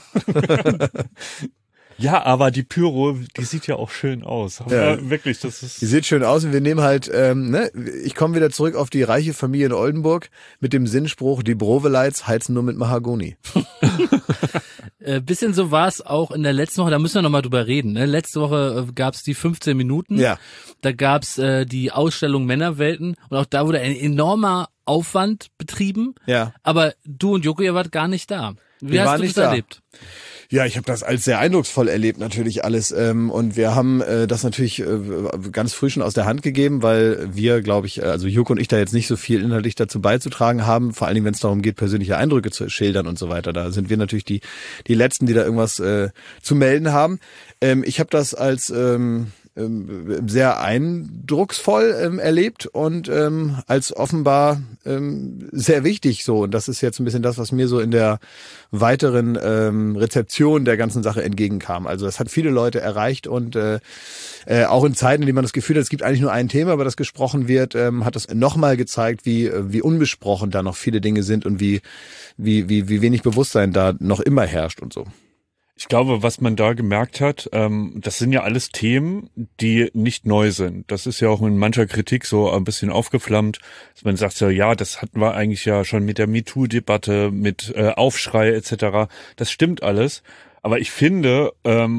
Ja, aber die Pyro, die sieht ja auch schön aus. Ja. Wirklich, das ist. Die sieht schön aus und wir nehmen halt, ich komme wieder zurück auf die reiche Familie in Oldenburg mit dem Sinnspruch, die Brovelites heizen nur mit Mahagoni. Bisschen so war es auch in der letzten Woche, da müssen wir nochmal drüber reden. Ne? Letzte Woche gab's die 15 Minuten, ja. Da gab's die Ausstellung Männerwelten und auch da wurde ein enormer Aufwand betrieben, ja. Aber du und Joko, ihr wart gar nicht da. Wie hast du das erlebt? Ja, ich habe das als sehr eindrucksvoll erlebt, natürlich alles. Und wir haben das natürlich ganz früh schon aus der Hand gegeben, weil wir, glaube ich, also Joko und ich da jetzt nicht so viel inhaltlich dazu beizutragen haben, vor allen Dingen, wenn es darum geht, persönliche Eindrücke zu schildern und so weiter. Da sind wir natürlich die Letzten, die da irgendwas zu melden haben. Ich habe das als sehr eindrucksvoll erlebt und als offenbar sehr wichtig so. Und das ist jetzt ein bisschen das, was mir so in der weiteren Rezeption der ganzen Sache entgegenkam. Also das hat viele Leute erreicht und auch in Zeiten, in denen man das Gefühl hat, es gibt eigentlich nur ein Thema, über das gesprochen wird, hat das nochmal gezeigt, wie unbesprochen da noch viele Dinge sind und wie wenig Bewusstsein da noch immer herrscht und so. Ich glaube, was man da gemerkt hat, das sind ja alles Themen, die nicht neu sind. Das ist ja auch in mancher Kritik so ein bisschen aufgeflammt, dass man sagt, ja, das hatten wir eigentlich ja schon mit der MeToo-Debatte, mit Aufschrei etc. Das stimmt alles. Aber ich finde,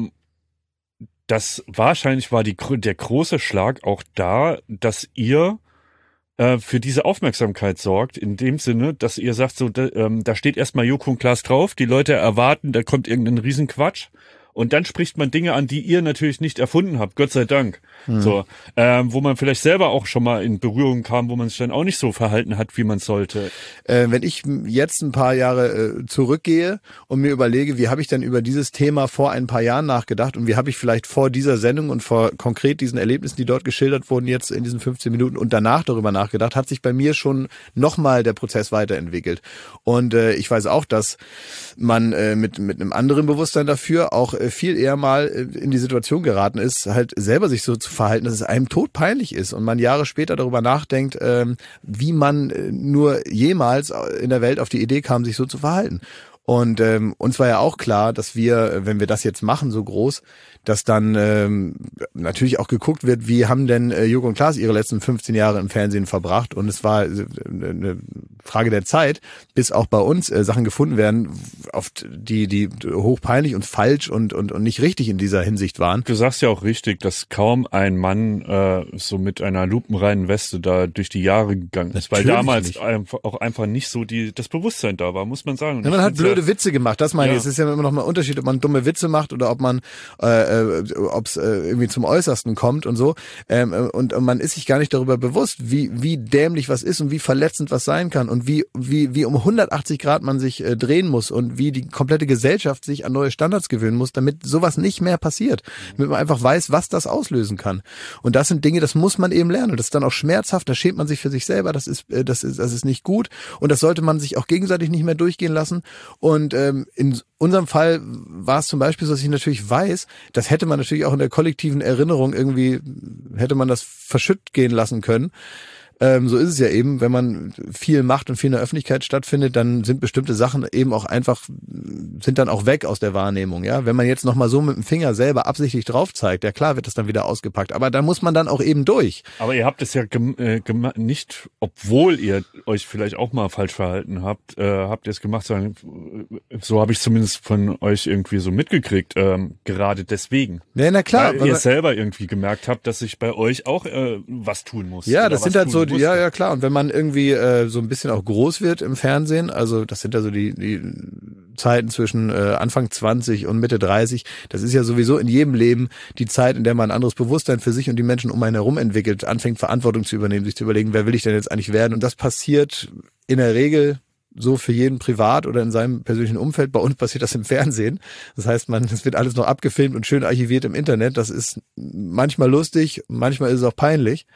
das wahrscheinlich war der große Schlag auch da, dass ihr für diese Aufmerksamkeit sorgt, in dem Sinne, dass ihr sagt, so da steht erstmal Joko und Klaas drauf, die Leute erwarten, da kommt irgendein Riesenquatsch und dann spricht man Dinge an, die ihr natürlich nicht erfunden habt, Gott sei Dank. So, wo man vielleicht selber auch schon mal in Berührung kam, wo man sich dann auch nicht so verhalten hat, wie man sollte. Wenn ich jetzt ein paar Jahre zurückgehe und mir überlege, wie habe ich denn über dieses Thema vor ein paar Jahren nachgedacht und wie habe ich vielleicht vor dieser Sendung und vor konkret diesen Erlebnissen, die dort geschildert wurden, jetzt in diesen 15 Minuten und danach darüber nachgedacht, hat sich bei mir schon nochmal der Prozess weiterentwickelt. Und ich weiß auch, dass man mit einem anderen Bewusstsein dafür auch viel eher mal in die Situation geraten ist, halt selber sich so zu verhalten, dass es einem todpeinlich ist und man Jahre später darüber nachdenkt, wie man nur jemals in der Welt auf die Idee kam, sich so zu verhalten. Und uns war ja auch klar, dass wir, wenn wir das jetzt machen, so groß, dass dann natürlich auch geguckt wird, wie haben denn Joko und Klaas ihre letzten 15 Jahre im Fernsehen verbracht. Und es war eine Frage der Zeit, bis auch bei uns Sachen gefunden werden, oft die hochpeinlich und falsch und nicht richtig in dieser Hinsicht waren. Du sagst ja auch richtig, dass kaum ein Mann so mit einer lupenreinen Weste da durch die Jahre gegangen ist, weil damals auch einfach nicht so das Bewusstsein da war, muss man sagen. Ja, man hat blöde Witze gemacht, das meine ich. Es ist ja immer noch mal ein Unterschied, ob man dumme Witze macht oder ob man ob es irgendwie zum Äußersten kommt und so. Und man ist sich gar nicht darüber bewusst, wie dämlich was ist und wie verletzend was sein kann und wie um 180 Grad man sich drehen muss und wie die komplette Gesellschaft sich an neue Standards gewöhnen muss, damit sowas nicht mehr passiert. Damit man einfach weiß, was das auslösen kann. Und das sind Dinge, das muss man eben lernen. Und das ist dann auch schmerzhaft, da schämt man sich für sich selber, das ist nicht gut. Und das sollte man sich auch gegenseitig nicht mehr durchgehen lassen. Und in unserem Fall war es zum Beispiel so, dass ich natürlich weiß, das hätte man natürlich auch in der kollektiven Erinnerung irgendwie, hätte man das verschütt gehen lassen können. So ist es ja eben, wenn man viel macht und viel in der Öffentlichkeit stattfindet, dann sind bestimmte Sachen eben auch einfach, sind dann auch weg aus der Wahrnehmung, ja. Wenn man jetzt nochmal so mit dem Finger selber absichtlich drauf zeigt, ja klar wird das dann wieder ausgepackt, aber da muss man dann auch eben durch. Aber ihr habt es ja nicht, obwohl ihr euch vielleicht auch mal falsch verhalten habt, habt ihr es gemacht, so habe ich zumindest von euch irgendwie so mitgekriegt, gerade deswegen. Ja, na klar. Weil ihr selber irgendwie gemerkt habt, dass ich bei euch auch was tun muss. Ja, das sind halt so, ja klar. Und wenn man irgendwie so ein bisschen auch groß wird im Fernsehen, also das sind ja so die Zeiten zwischen Anfang 20 und Mitte 30, das ist ja sowieso in jedem Leben die Zeit, in der man ein anderes Bewusstsein für sich und die Menschen um einen herum entwickelt, anfängt Verantwortung zu übernehmen, sich zu überlegen, wer will ich denn jetzt eigentlich werden? Und das passiert in der Regel so für jeden privat oder in seinem persönlichen Umfeld. Bei uns passiert das im Fernsehen. Das heißt, es wird alles noch abgefilmt und schön archiviert im Internet. Das ist manchmal lustig, manchmal ist es auch peinlich.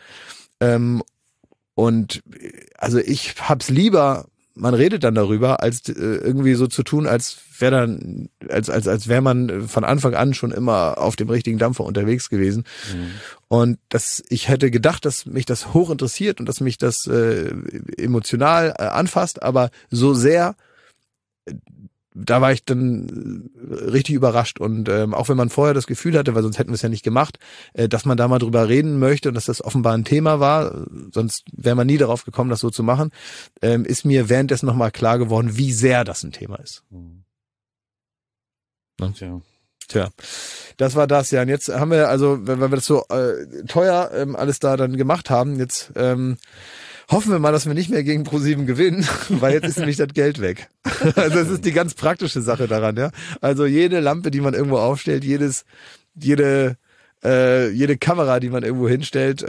Und also ich hab's lieber, man redet dann darüber, als irgendwie so zu tun, als wäre man von Anfang an schon immer auf dem richtigen Dampfer unterwegs gewesen. Mhm. Und ich hätte gedacht, dass mich das hoch interessiert und dass mich das emotional anfasst, aber so sehr, da war ich dann richtig überrascht. Und auch wenn man vorher das Gefühl hatte, weil sonst hätten wir es ja nicht gemacht, dass man da mal drüber reden möchte und dass das offenbar ein Thema war, sonst wäre man nie darauf gekommen, das so zu machen, ist mir währenddessen nochmal klar geworden, wie sehr das ein Thema ist. Ne? Tja, das war das, ja. Und jetzt haben wir, also, weil wir das so teuer alles da dann gemacht haben, jetzt hoffen wir mal, dass wir nicht mehr gegen ProSieben gewinnen, weil jetzt ist nämlich das Geld weg. Also das ist die ganz praktische Sache daran, ja. Also jede Lampe, die man irgendwo aufstellt, jede Kamera, die man irgendwo hinstellt,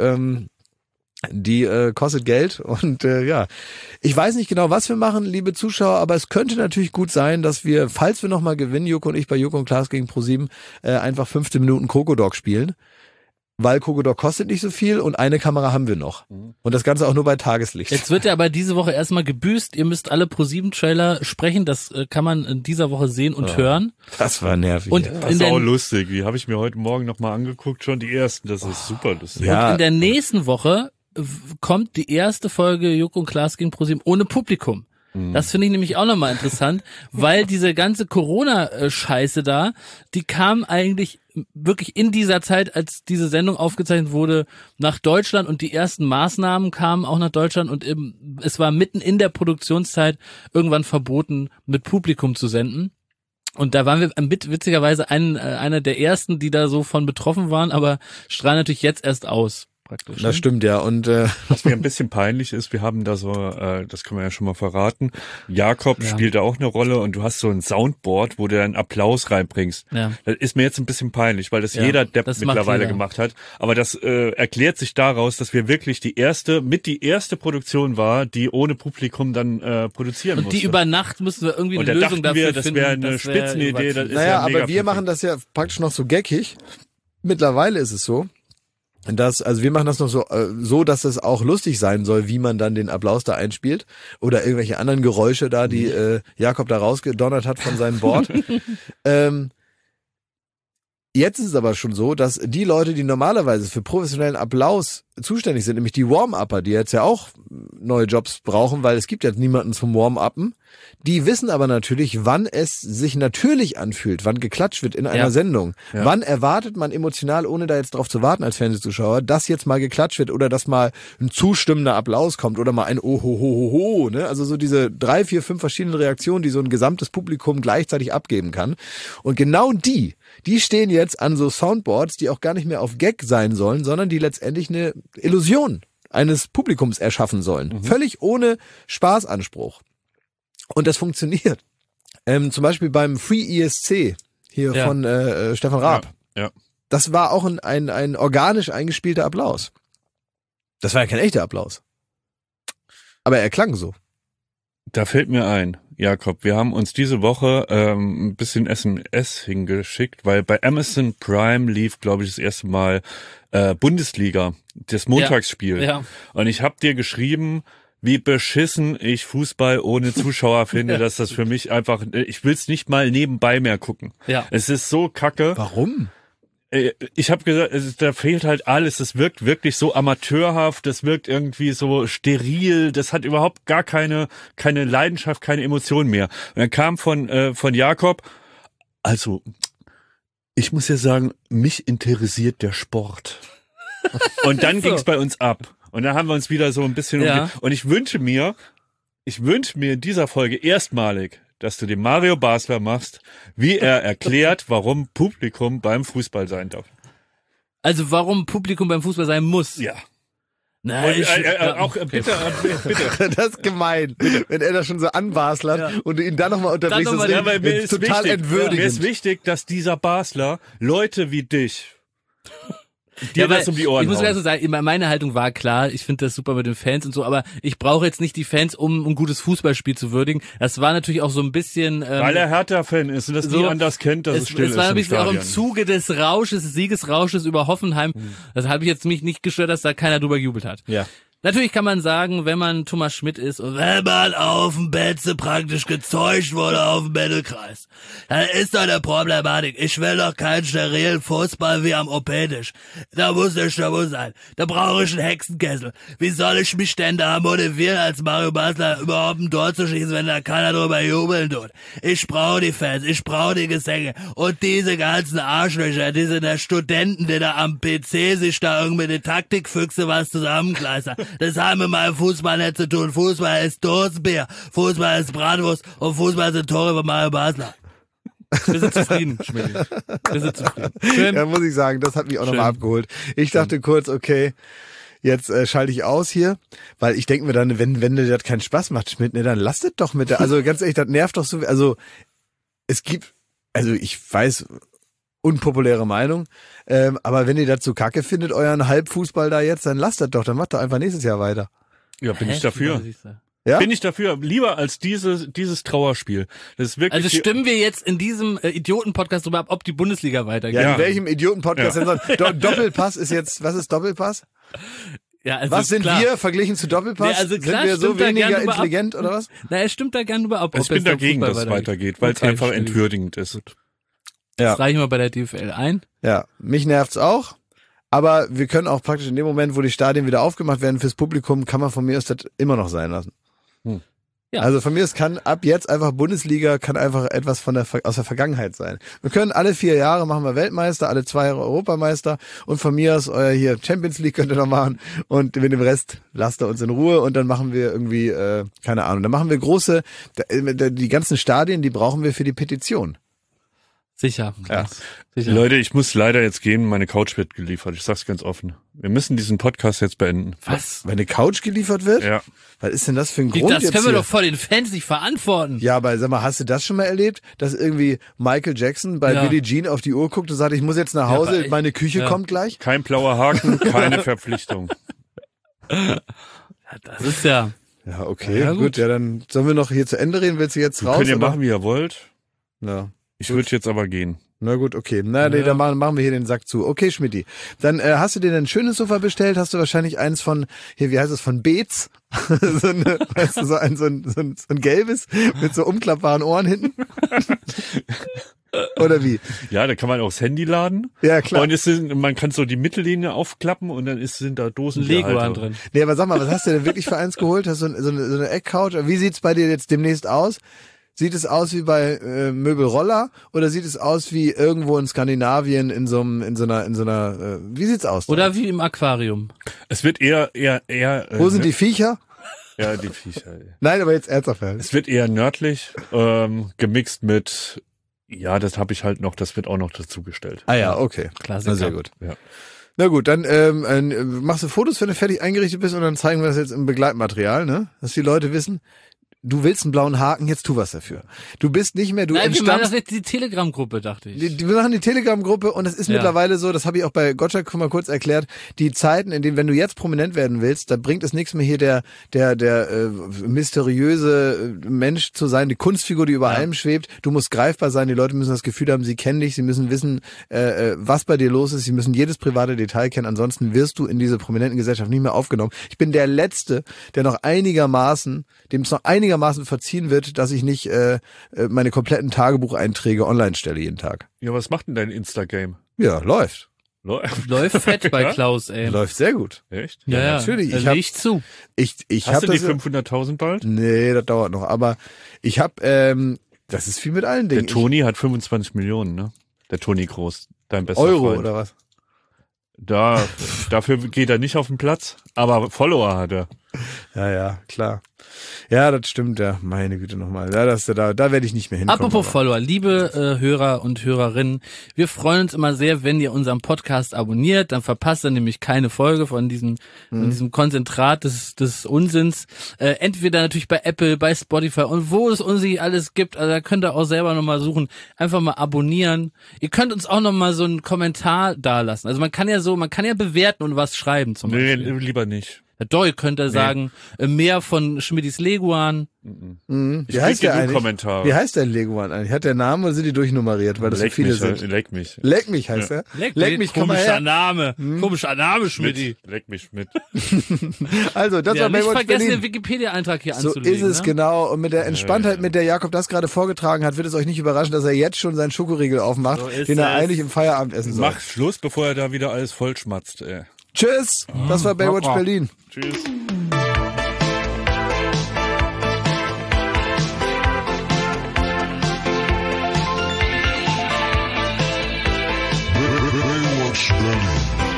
die kostet Geld und ja, ich weiß nicht genau, was wir machen, liebe Zuschauer, aber es könnte natürlich gut sein, dass wir, falls wir nochmal gewinnen, Joko und ich bei Joko und Klaas gegen ProSieben, einfach 15 Minuten Krokodok spielen, weil Krokodok kostet nicht so viel und eine Kamera haben wir noch. Und das Ganze auch nur bei Tageslicht. Jetzt wird ja aber diese Woche erstmal gebüßt, ihr müsst alle ProSieben-Trailer sprechen, das kann man in dieser Woche sehen und hören. Das war nervig. Und das ist auch lustig, die habe ich mir heute Morgen nochmal angeguckt, schon die ersten, das ist super lustig. Ja. Und in der nächsten Woche kommt die erste Folge Joko und Klaas gegen ProSieben ohne Publikum. Das finde ich nämlich auch nochmal interessant, weil diese ganze Corona-Scheiße da, die kam eigentlich wirklich in dieser Zeit, als diese Sendung aufgezeichnet wurde, nach Deutschland und die ersten Maßnahmen kamen auch nach Deutschland und es war mitten in der Produktionszeit irgendwann verboten, mit Publikum zu senden. Und da waren wir witzigerweise einer der ersten, die da so von betroffen waren, aber strahlen natürlich jetzt erst aus. Das stimmt, ja. Und was mir ein bisschen peinlich ist, wir haben da so, das können wir ja schon mal verraten, Jakob spielt da auch eine Rolle und du hast so ein Soundboard, wo du einen Applaus reinbringst. Ja. Das ist mir jetzt ein bisschen peinlich, weil das jeder Depp mittlerweile gemacht hat. Aber das erklärt sich daraus, dass wir wirklich die erste Produktion war, die ohne Publikum dann produzieren musste. Und die über Nacht müssen wir irgendwie eine Lösung dafür finden. Das wäre eine Spitzenidee. Naja, aber wir machen das ja praktisch noch so geckig. Mittlerweile ist es so, also wir machen das noch so, dass es auch lustig sein soll, wie man dann den Applaus da einspielt oder irgendwelche anderen Geräusche da, die Jakob da rausgedonnert hat von seinem Board. Jetzt ist es aber schon so, dass die Leute, die normalerweise für professionellen Applaus zuständig sind, nämlich die Warm-Upper, die jetzt ja auch neue Jobs brauchen, weil es gibt jetzt niemanden zum Warm-Uppen, die wissen aber natürlich, wann es sich natürlich anfühlt, wann geklatscht wird in einer Sendung. Ja. Wann erwartet man emotional, ohne da jetzt drauf zu warten als Fernsehzuschauer, dass jetzt mal geklatscht wird oder dass mal ein zustimmender Applaus kommt oder mal ein Ohohoho, ne? Also so diese 3, 4, 5 verschiedene Reaktionen, die so ein gesamtes Publikum gleichzeitig abgeben kann. Und genau die stehen jetzt an so Soundboards, die auch gar nicht mehr auf Gag sein sollen, sondern die letztendlich eine Illusion eines Publikums erschaffen sollen. Völlig ohne Spaßanspruch. Und das funktioniert. Zum Beispiel beim Free ESC hier von Stefan Raab. Ja. Das war auch ein organisch eingespielter Applaus. Das war ja kein echter Applaus. Aber er klang so. Da fällt mir ein, Jakob, wir haben uns diese Woche ein bisschen SMS hingeschickt, weil bei Amazon Prime lief, glaube ich, das erste Mal Bundesliga, das Montagsspiel. Ja. Und ich habe dir geschrieben, wie beschissen ich Fußball ohne Zuschauer finde, dass das für mich einfach, ich will es nicht mal nebenbei mehr gucken. Ja. Es ist so kacke. Warum? ich habe gesagt, da fehlt halt alles. Das wirkt wirklich so amateurhaft, das wirkt irgendwie so steril, das hat überhaupt gar keine Leidenschaft, keine Emotion mehr. Und dann kam von Jakob, also ich muss ja sagen, mich interessiert der Sport. Und dann ging's bei uns ab. Und dann haben wir uns wieder so ein bisschen und ich wünsche mir in dieser Folge erstmalig, dass du den Mario Basler machst, wie er erklärt, warum Publikum beim Fußball sein darf. Also warum Publikum beim Fußball sein muss? Ja. Nein, auch bitte. Das ist gemein, wenn er das schon so anbaslert und du ihn dann nochmal unterbrichst. Mir ist total entwürdigend. Mir ist wichtig, dass dieser Basler Leute wie dich dir das um die Ohren Ich muss hauen. gleich so sagen, meine Haltung war klar, ich finde das super mit den Fans und so, aber ich brauche jetzt nicht die Fans, um ein gutes Fußballspiel zu würdigen. Das war natürlich auch so ein bisschen... weil er Hertha-Fan ist und das nie anders kennt, dass es still ist. Es war ein bisschen im auch im Zuge des Siegesrausches über Hoffenheim. Das habe ich jetzt mich nicht gestört, dass da keiner drüber gejubelt hat. Ja. Natürlich kann man sagen, wenn man Thomas Schmidt ist und wenn man auf dem Betze praktisch gezeugt wurde auf dem Bettelkreis, dann ist doch eine Problematik. Ich will doch keinen sterilen Fußball wie am OP-Tisch. Da muss sein. Da brauche ich einen Hexenkessel. Wie soll ich mich denn da motivieren, als Mario Basler überhaupt ein Tor zu schießen, wenn da keiner drüber jubeln tut? Ich brauche die Fans, ich brauche die Gesänge und diese ganzen Arschlöcher, diese Studenten, die da am PC sich da irgendwie die Taktikfüchse was zusammenkleistern. Das haben wir mal im Fußball nicht zu tun. Fußball ist Dosenbier, Fußball ist Bratwurst und Fußball sind Tore von Mario Basler. Wir sind zufrieden, Schmidt. Wir sind zufrieden. Schön. Ja, muss ich sagen, das hat mich auch nochmal abgeholt. Ich dachte kurz, okay, jetzt schalte ich aus hier, weil ich denke mir dann, wenn dir das keinen Spaß macht, Schmidt, ne, dann lasst es doch mit der, also ganz ehrlich, das nervt doch so, also es gibt, also ich weiß, unpopuläre Meinung, aber wenn ihr das so kacke findet, euren Halbfußball da jetzt, dann lasst das doch, dann macht doch einfach nächstes Jahr weiter. Ja, bin ich dafür. Ja? Bin ich dafür, lieber als dieses Trauerspiel. Das ist wirklich. Also stimmen wir jetzt in diesem Idioten-Podcast drüber ab, ob die Bundesliga weitergeht? Ja, in welchem Idioten-Podcast denn sonst? Doppelpass ist jetzt, was ist Doppelpass? Ja, also was sind klar. wir verglichen zu Doppelpass? Nee, also klar, sind wir so weniger intelligent oder was? Na, er stimmt da gern drüber ab. Ich bin dagegen, dass es weitergeht, weil es einfach entwürdigend ist. Ja. Das reichen wir bei der DFL ein. Ja, mich nervt's auch. Aber wir können auch praktisch in dem Moment, wo die Stadien wieder aufgemacht werden fürs Publikum, kann man von mir aus das immer noch sein lassen. Ja. Also von mir aus kann ab jetzt einfach Bundesliga, kann einfach etwas aus der Vergangenheit sein. Wir können alle 4 Jahre machen wir Weltmeister, alle 2 Jahre Europameister und von mir aus euer hier Champions League könnt ihr noch machen und mit dem Rest lasst ihr uns in Ruhe und dann machen wir irgendwie, keine Ahnung, dann machen wir große, die ganzen Stadien, die brauchen wir für die Petition. Sicher. Ja. Sicher. Leute, ich muss leider jetzt gehen, meine Couch wird geliefert. Ich sag's ganz offen. Wir müssen diesen Podcast jetzt beenden. Was? Wenn eine Couch geliefert wird? Ja. Was ist denn das für ein Grund Das jetzt können wir hier? doch vor den Fans nicht verantworten. Ja, aber sag mal, hast du das schon mal erlebt, dass irgendwie Michael Jackson bei Billie Jean auf die Uhr guckt und sagt, ich muss jetzt nach Hause, meine Küche kommt gleich? Kein blauer Haken, keine Verpflichtung. Ja, das ist ja... Ja, okay, gut. Ja, dann sollen wir noch hier zu Ende reden. Willst du jetzt raus? Könnt ihr machen, wie ihr wollt. Ja. Ich würde jetzt aber gehen. Na gut, okay. Na, nee, dann machen wir hier den Sack zu. Okay, Schmidti. Dann hast du dir ein schönes Sofa bestellt? Hast du wahrscheinlich eins von, hier, wie heißt es, von Beetz? So eine, weißt du, so ein gelbes mit so umklappbaren Ohren hinten? Oder wie? Ja, da kann man auch das Handy laden. Ja, klar. Und man kann so die Mittellinie aufklappen und dann sind da Dosen Leguan drin. Nee, aber sag mal, was hast du denn wirklich für eins geholt? Hast du so eine Eckcouch? Wie sieht's bei dir jetzt demnächst aus? Sieht es aus wie bei Möbelroller oder sieht es aus wie irgendwo in Skandinavien in so einer wie sieht's aus? Oder wie im Aquarium? Es wird eher Wo sind die Viecher? Ja, die Viecher. Nein, aber jetzt ernsthaft. Es wird eher nördlich, gemixt mit, ja, das habe ich halt noch, das wird auch noch dazugestellt. Ah ja, okay. Klassiker. Na, sehr gut. Ja. Na gut, dann machst du Fotos, wenn du fertig eingerichtet bist und dann zeigen wir das jetzt im Begleitmaterial, ne? Dass die Leute wissen, du willst einen blauen Haken, jetzt tu was dafür. Du bist nicht mehr, Nein, wir machen das jetzt die Telegram-Gruppe, dachte ich. Wir machen die Telegram-Gruppe und es ist mittlerweile so, das habe ich auch bei Gottschalk mal kurz erklärt, die Zeiten, in denen, wenn du jetzt prominent werden willst, da bringt es nichts mehr hier der mysteriöse Mensch zu sein, die Kunstfigur, die über allem schwebt. Du musst greifbar sein, die Leute müssen das Gefühl haben, sie kennen dich, sie müssen wissen, was bei dir los ist, sie müssen jedes private Detail kennen, ansonsten wirst du in diese prominenten Gesellschaft nicht mehr aufgenommen. Ich bin der Letzte, der noch einigermaßen verziehen wird, dass ich nicht meine kompletten Tagebucheinträge online stelle jeden Tag. Ja, was macht denn dein Instagram? Ja, läuft. Läuft fett bei Klaus, ey. Läuft sehr gut. Echt? Ja, natürlich. Ich zu. Hast du die 500.000 bald? Nee, das dauert noch. Aber ich habe, das ist viel mit allen Dingen. Der Toni hat 25 Millionen, ne? Der Toni Groß, dein bester Euro Freund. oder was? Dafür geht er nicht auf den Platz, aber Follower hat er. Ja, klar. Ja, das stimmt, ja. Meine Güte nochmal. Ja, da werde ich nicht mehr hinkommen. Apropos Follower, liebe Hörer und Hörerinnen, wir freuen uns immer sehr, wenn ihr unseren Podcast abonniert, dann verpasst ihr nämlich keine Folge von diesem Konzentrat des Unsinns. Entweder natürlich bei Apple, bei Spotify und wo es uns alles gibt, also da könnt ihr auch selber nochmal suchen, einfach mal abonnieren. Ihr könnt uns auch nochmal so einen Kommentar dalassen. Also man kann ja bewerten und was schreiben zum Beispiel. Nee, lieber nicht. Doch, ihr könnt sagen, mehr von Schmidtis Leguan. Wie heißt der eigentlich? Kommentare. Wie heißt der Leguan eigentlich? Hat der Namen oder sind die durchnummeriert, weil das so viele sind? Leck mich. Leck mich heißt er. Leck mich, komm mal her. Komischer Name, Schmidti. Leck mich Schmidt. Also, das war nicht Baywatch vergessen, Berlin. den Wikipedia-Eintrag hier So anzulegen. ist es, genau. Und mit der Entspanntheit, mit der Jakob das gerade vorgetragen hat, wird es euch nicht überraschen, dass er jetzt schon seinen Schokoriegel aufmacht, den er eigentlich im Feierabend essen soll. Mach Schluss, bevor er da wieder alles vollschmatzt, ey. Tschüss. Das war Baywatch Berlin. Tschüss. Baywatch Berlin.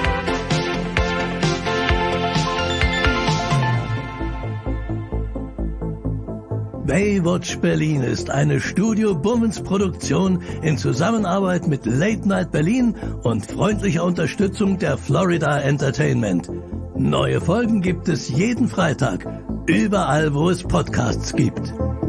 Baywatch Berlin ist eine Studio Bummens Produktion in Zusammenarbeit mit Late Night Berlin und freundlicher Unterstützung der Florida Entertainment. Neue Folgen gibt es jeden Freitag, überall wo es Podcasts gibt.